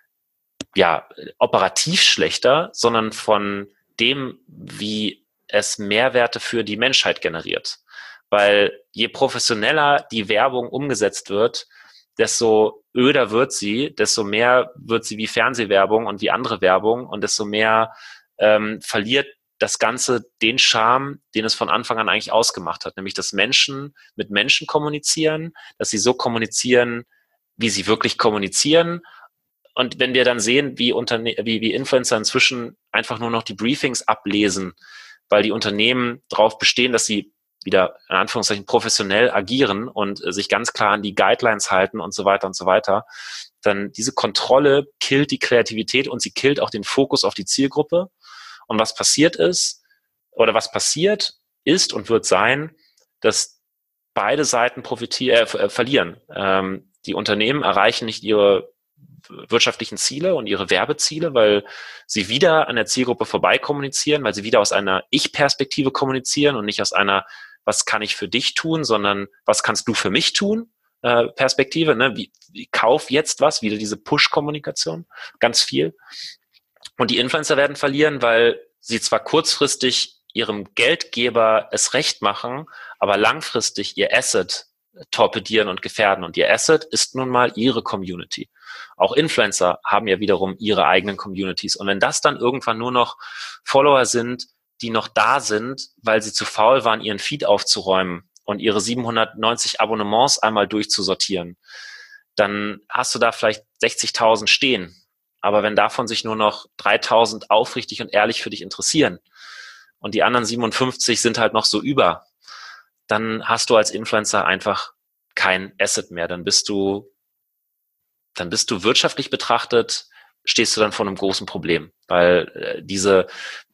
operativ schlechter, sondern von dem, wie es Mehrwerte für die Menschheit generiert. Weil je professioneller die Werbung umgesetzt wird, desto öder wird sie, desto mehr wird sie wie Fernsehwerbung und wie andere Werbung, und desto mehr verliert das Ganze den Charme, den es von Anfang an eigentlich ausgemacht hat, nämlich dass Menschen mit Menschen kommunizieren, dass sie so kommunizieren, wie sie wirklich kommunizieren. Und wenn wir dann sehen, wie Influencer inzwischen einfach nur noch die Briefings ablesen, weil die Unternehmen darauf bestehen, dass sie wieder in Anführungszeichen professionell agieren und sich ganz klar an die Guidelines halten und so weiter, dann diese Kontrolle killt die Kreativität und sie killt auch den Fokus auf die Zielgruppe. Und was passiert ist und wird sein, dass beide Seiten verlieren. Die Unternehmen erreichen nicht ihre wirtschaftlichen Ziele und ihre Werbeziele, weil sie wieder an der Zielgruppe vorbei kommunizieren, weil sie wieder aus einer Ich-Perspektive kommunizieren und nicht aus einer was kann ich für dich tun, sondern was kannst du für mich tun, Perspektive, ne? Wie kauf jetzt was, wieder diese Push-Kommunikation, ganz viel. Und die Influencer werden verlieren, weil sie zwar kurzfristig ihrem Geldgeber es recht machen, aber langfristig ihr Asset torpedieren und gefährden. Und ihr Asset ist nun mal ihre Community. Auch Influencer haben ja wiederum ihre eigenen Communities. Und wenn das dann irgendwann nur noch Follower sind, die noch da sind, weil sie zu faul waren, ihren Feed aufzuräumen und ihre 790 Abonnements einmal durchzusortieren, dann hast du da vielleicht 60.000 stehen. Aber wenn davon sich nur noch 3.000 aufrichtig und ehrlich für dich interessieren und die anderen 57 sind halt noch so über, dann hast du als Influencer einfach kein Asset mehr. Dann bist du wirtschaftlich betrachtet, stehst du dann vor einem großen Problem, weil diese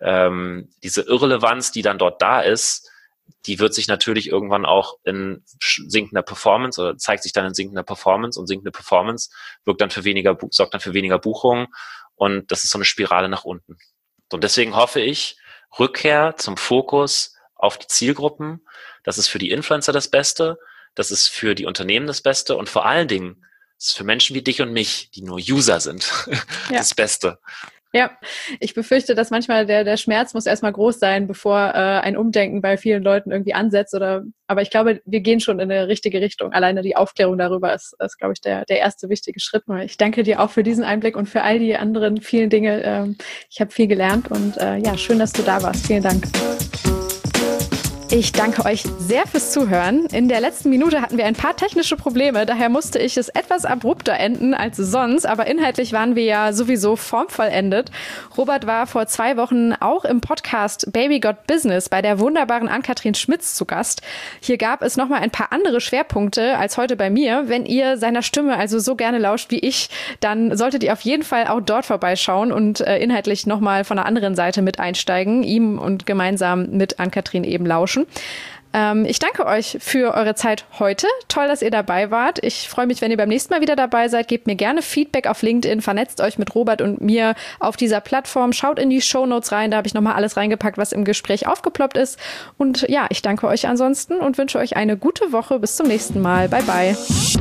Irrelevanz, die dann dort da ist, die wird sich natürlich irgendwann auch in sinkender Performance oder zeigt sich dann in sinkender Performance und sinkende Performance sorgt dann für weniger Buchungen und das ist so eine Spirale nach unten. Und deswegen hoffe ich, Rückkehr zum Fokus auf die Zielgruppen, das ist für die Influencer das Beste, das ist für die Unternehmen das Beste und vor allen Dingen ist für Menschen wie dich und mich, die nur User sind, das Beste. Ja, ich befürchte, dass manchmal der Schmerz muss erstmal groß sein, bevor ein Umdenken bei vielen Leuten irgendwie ansetzt. Aber ich glaube, wir gehen schon in eine richtige Richtung. Alleine die Aufklärung darüber ist glaube ich, der erste wichtige Schritt. Ich danke dir auch für diesen Einblick und für all die anderen vielen Dinge. Ich habe viel gelernt und schön, dass du da warst. Vielen Dank. Ich danke euch sehr fürs Zuhören. In der letzten Minute hatten wir ein paar technische Probleme, daher musste ich es etwas abrupter enden als sonst, aber inhaltlich waren wir ja sowieso formvollendet. Robert war vor 2 Wochen auch im Podcast Baby Got Business bei der wunderbaren Ann-Kathrin Schmitz zu Gast. Hier gab es nochmal ein paar andere Schwerpunkte als heute bei mir. Wenn ihr seiner Stimme also so gerne lauscht wie ich, dann solltet ihr auf jeden Fall auch dort vorbeischauen und inhaltlich nochmal von der anderen Seite mit einsteigen, ihm und gemeinsam mit Ann-Kathrin eben lauschen. Ich danke euch für eure Zeit heute. Toll, dass ihr dabei wart. Ich freue mich, wenn ihr beim nächsten Mal wieder dabei seid. Gebt mir gerne Feedback auf LinkedIn, vernetzt euch mit Robert und mir auf dieser Plattform. Schaut in die Shownotes rein, da habe ich nochmal alles reingepackt, was im Gespräch aufgeploppt ist. Und ja, ich danke euch ansonsten und wünsche euch eine gute Woche. Bis zum nächsten Mal. Bye, bye.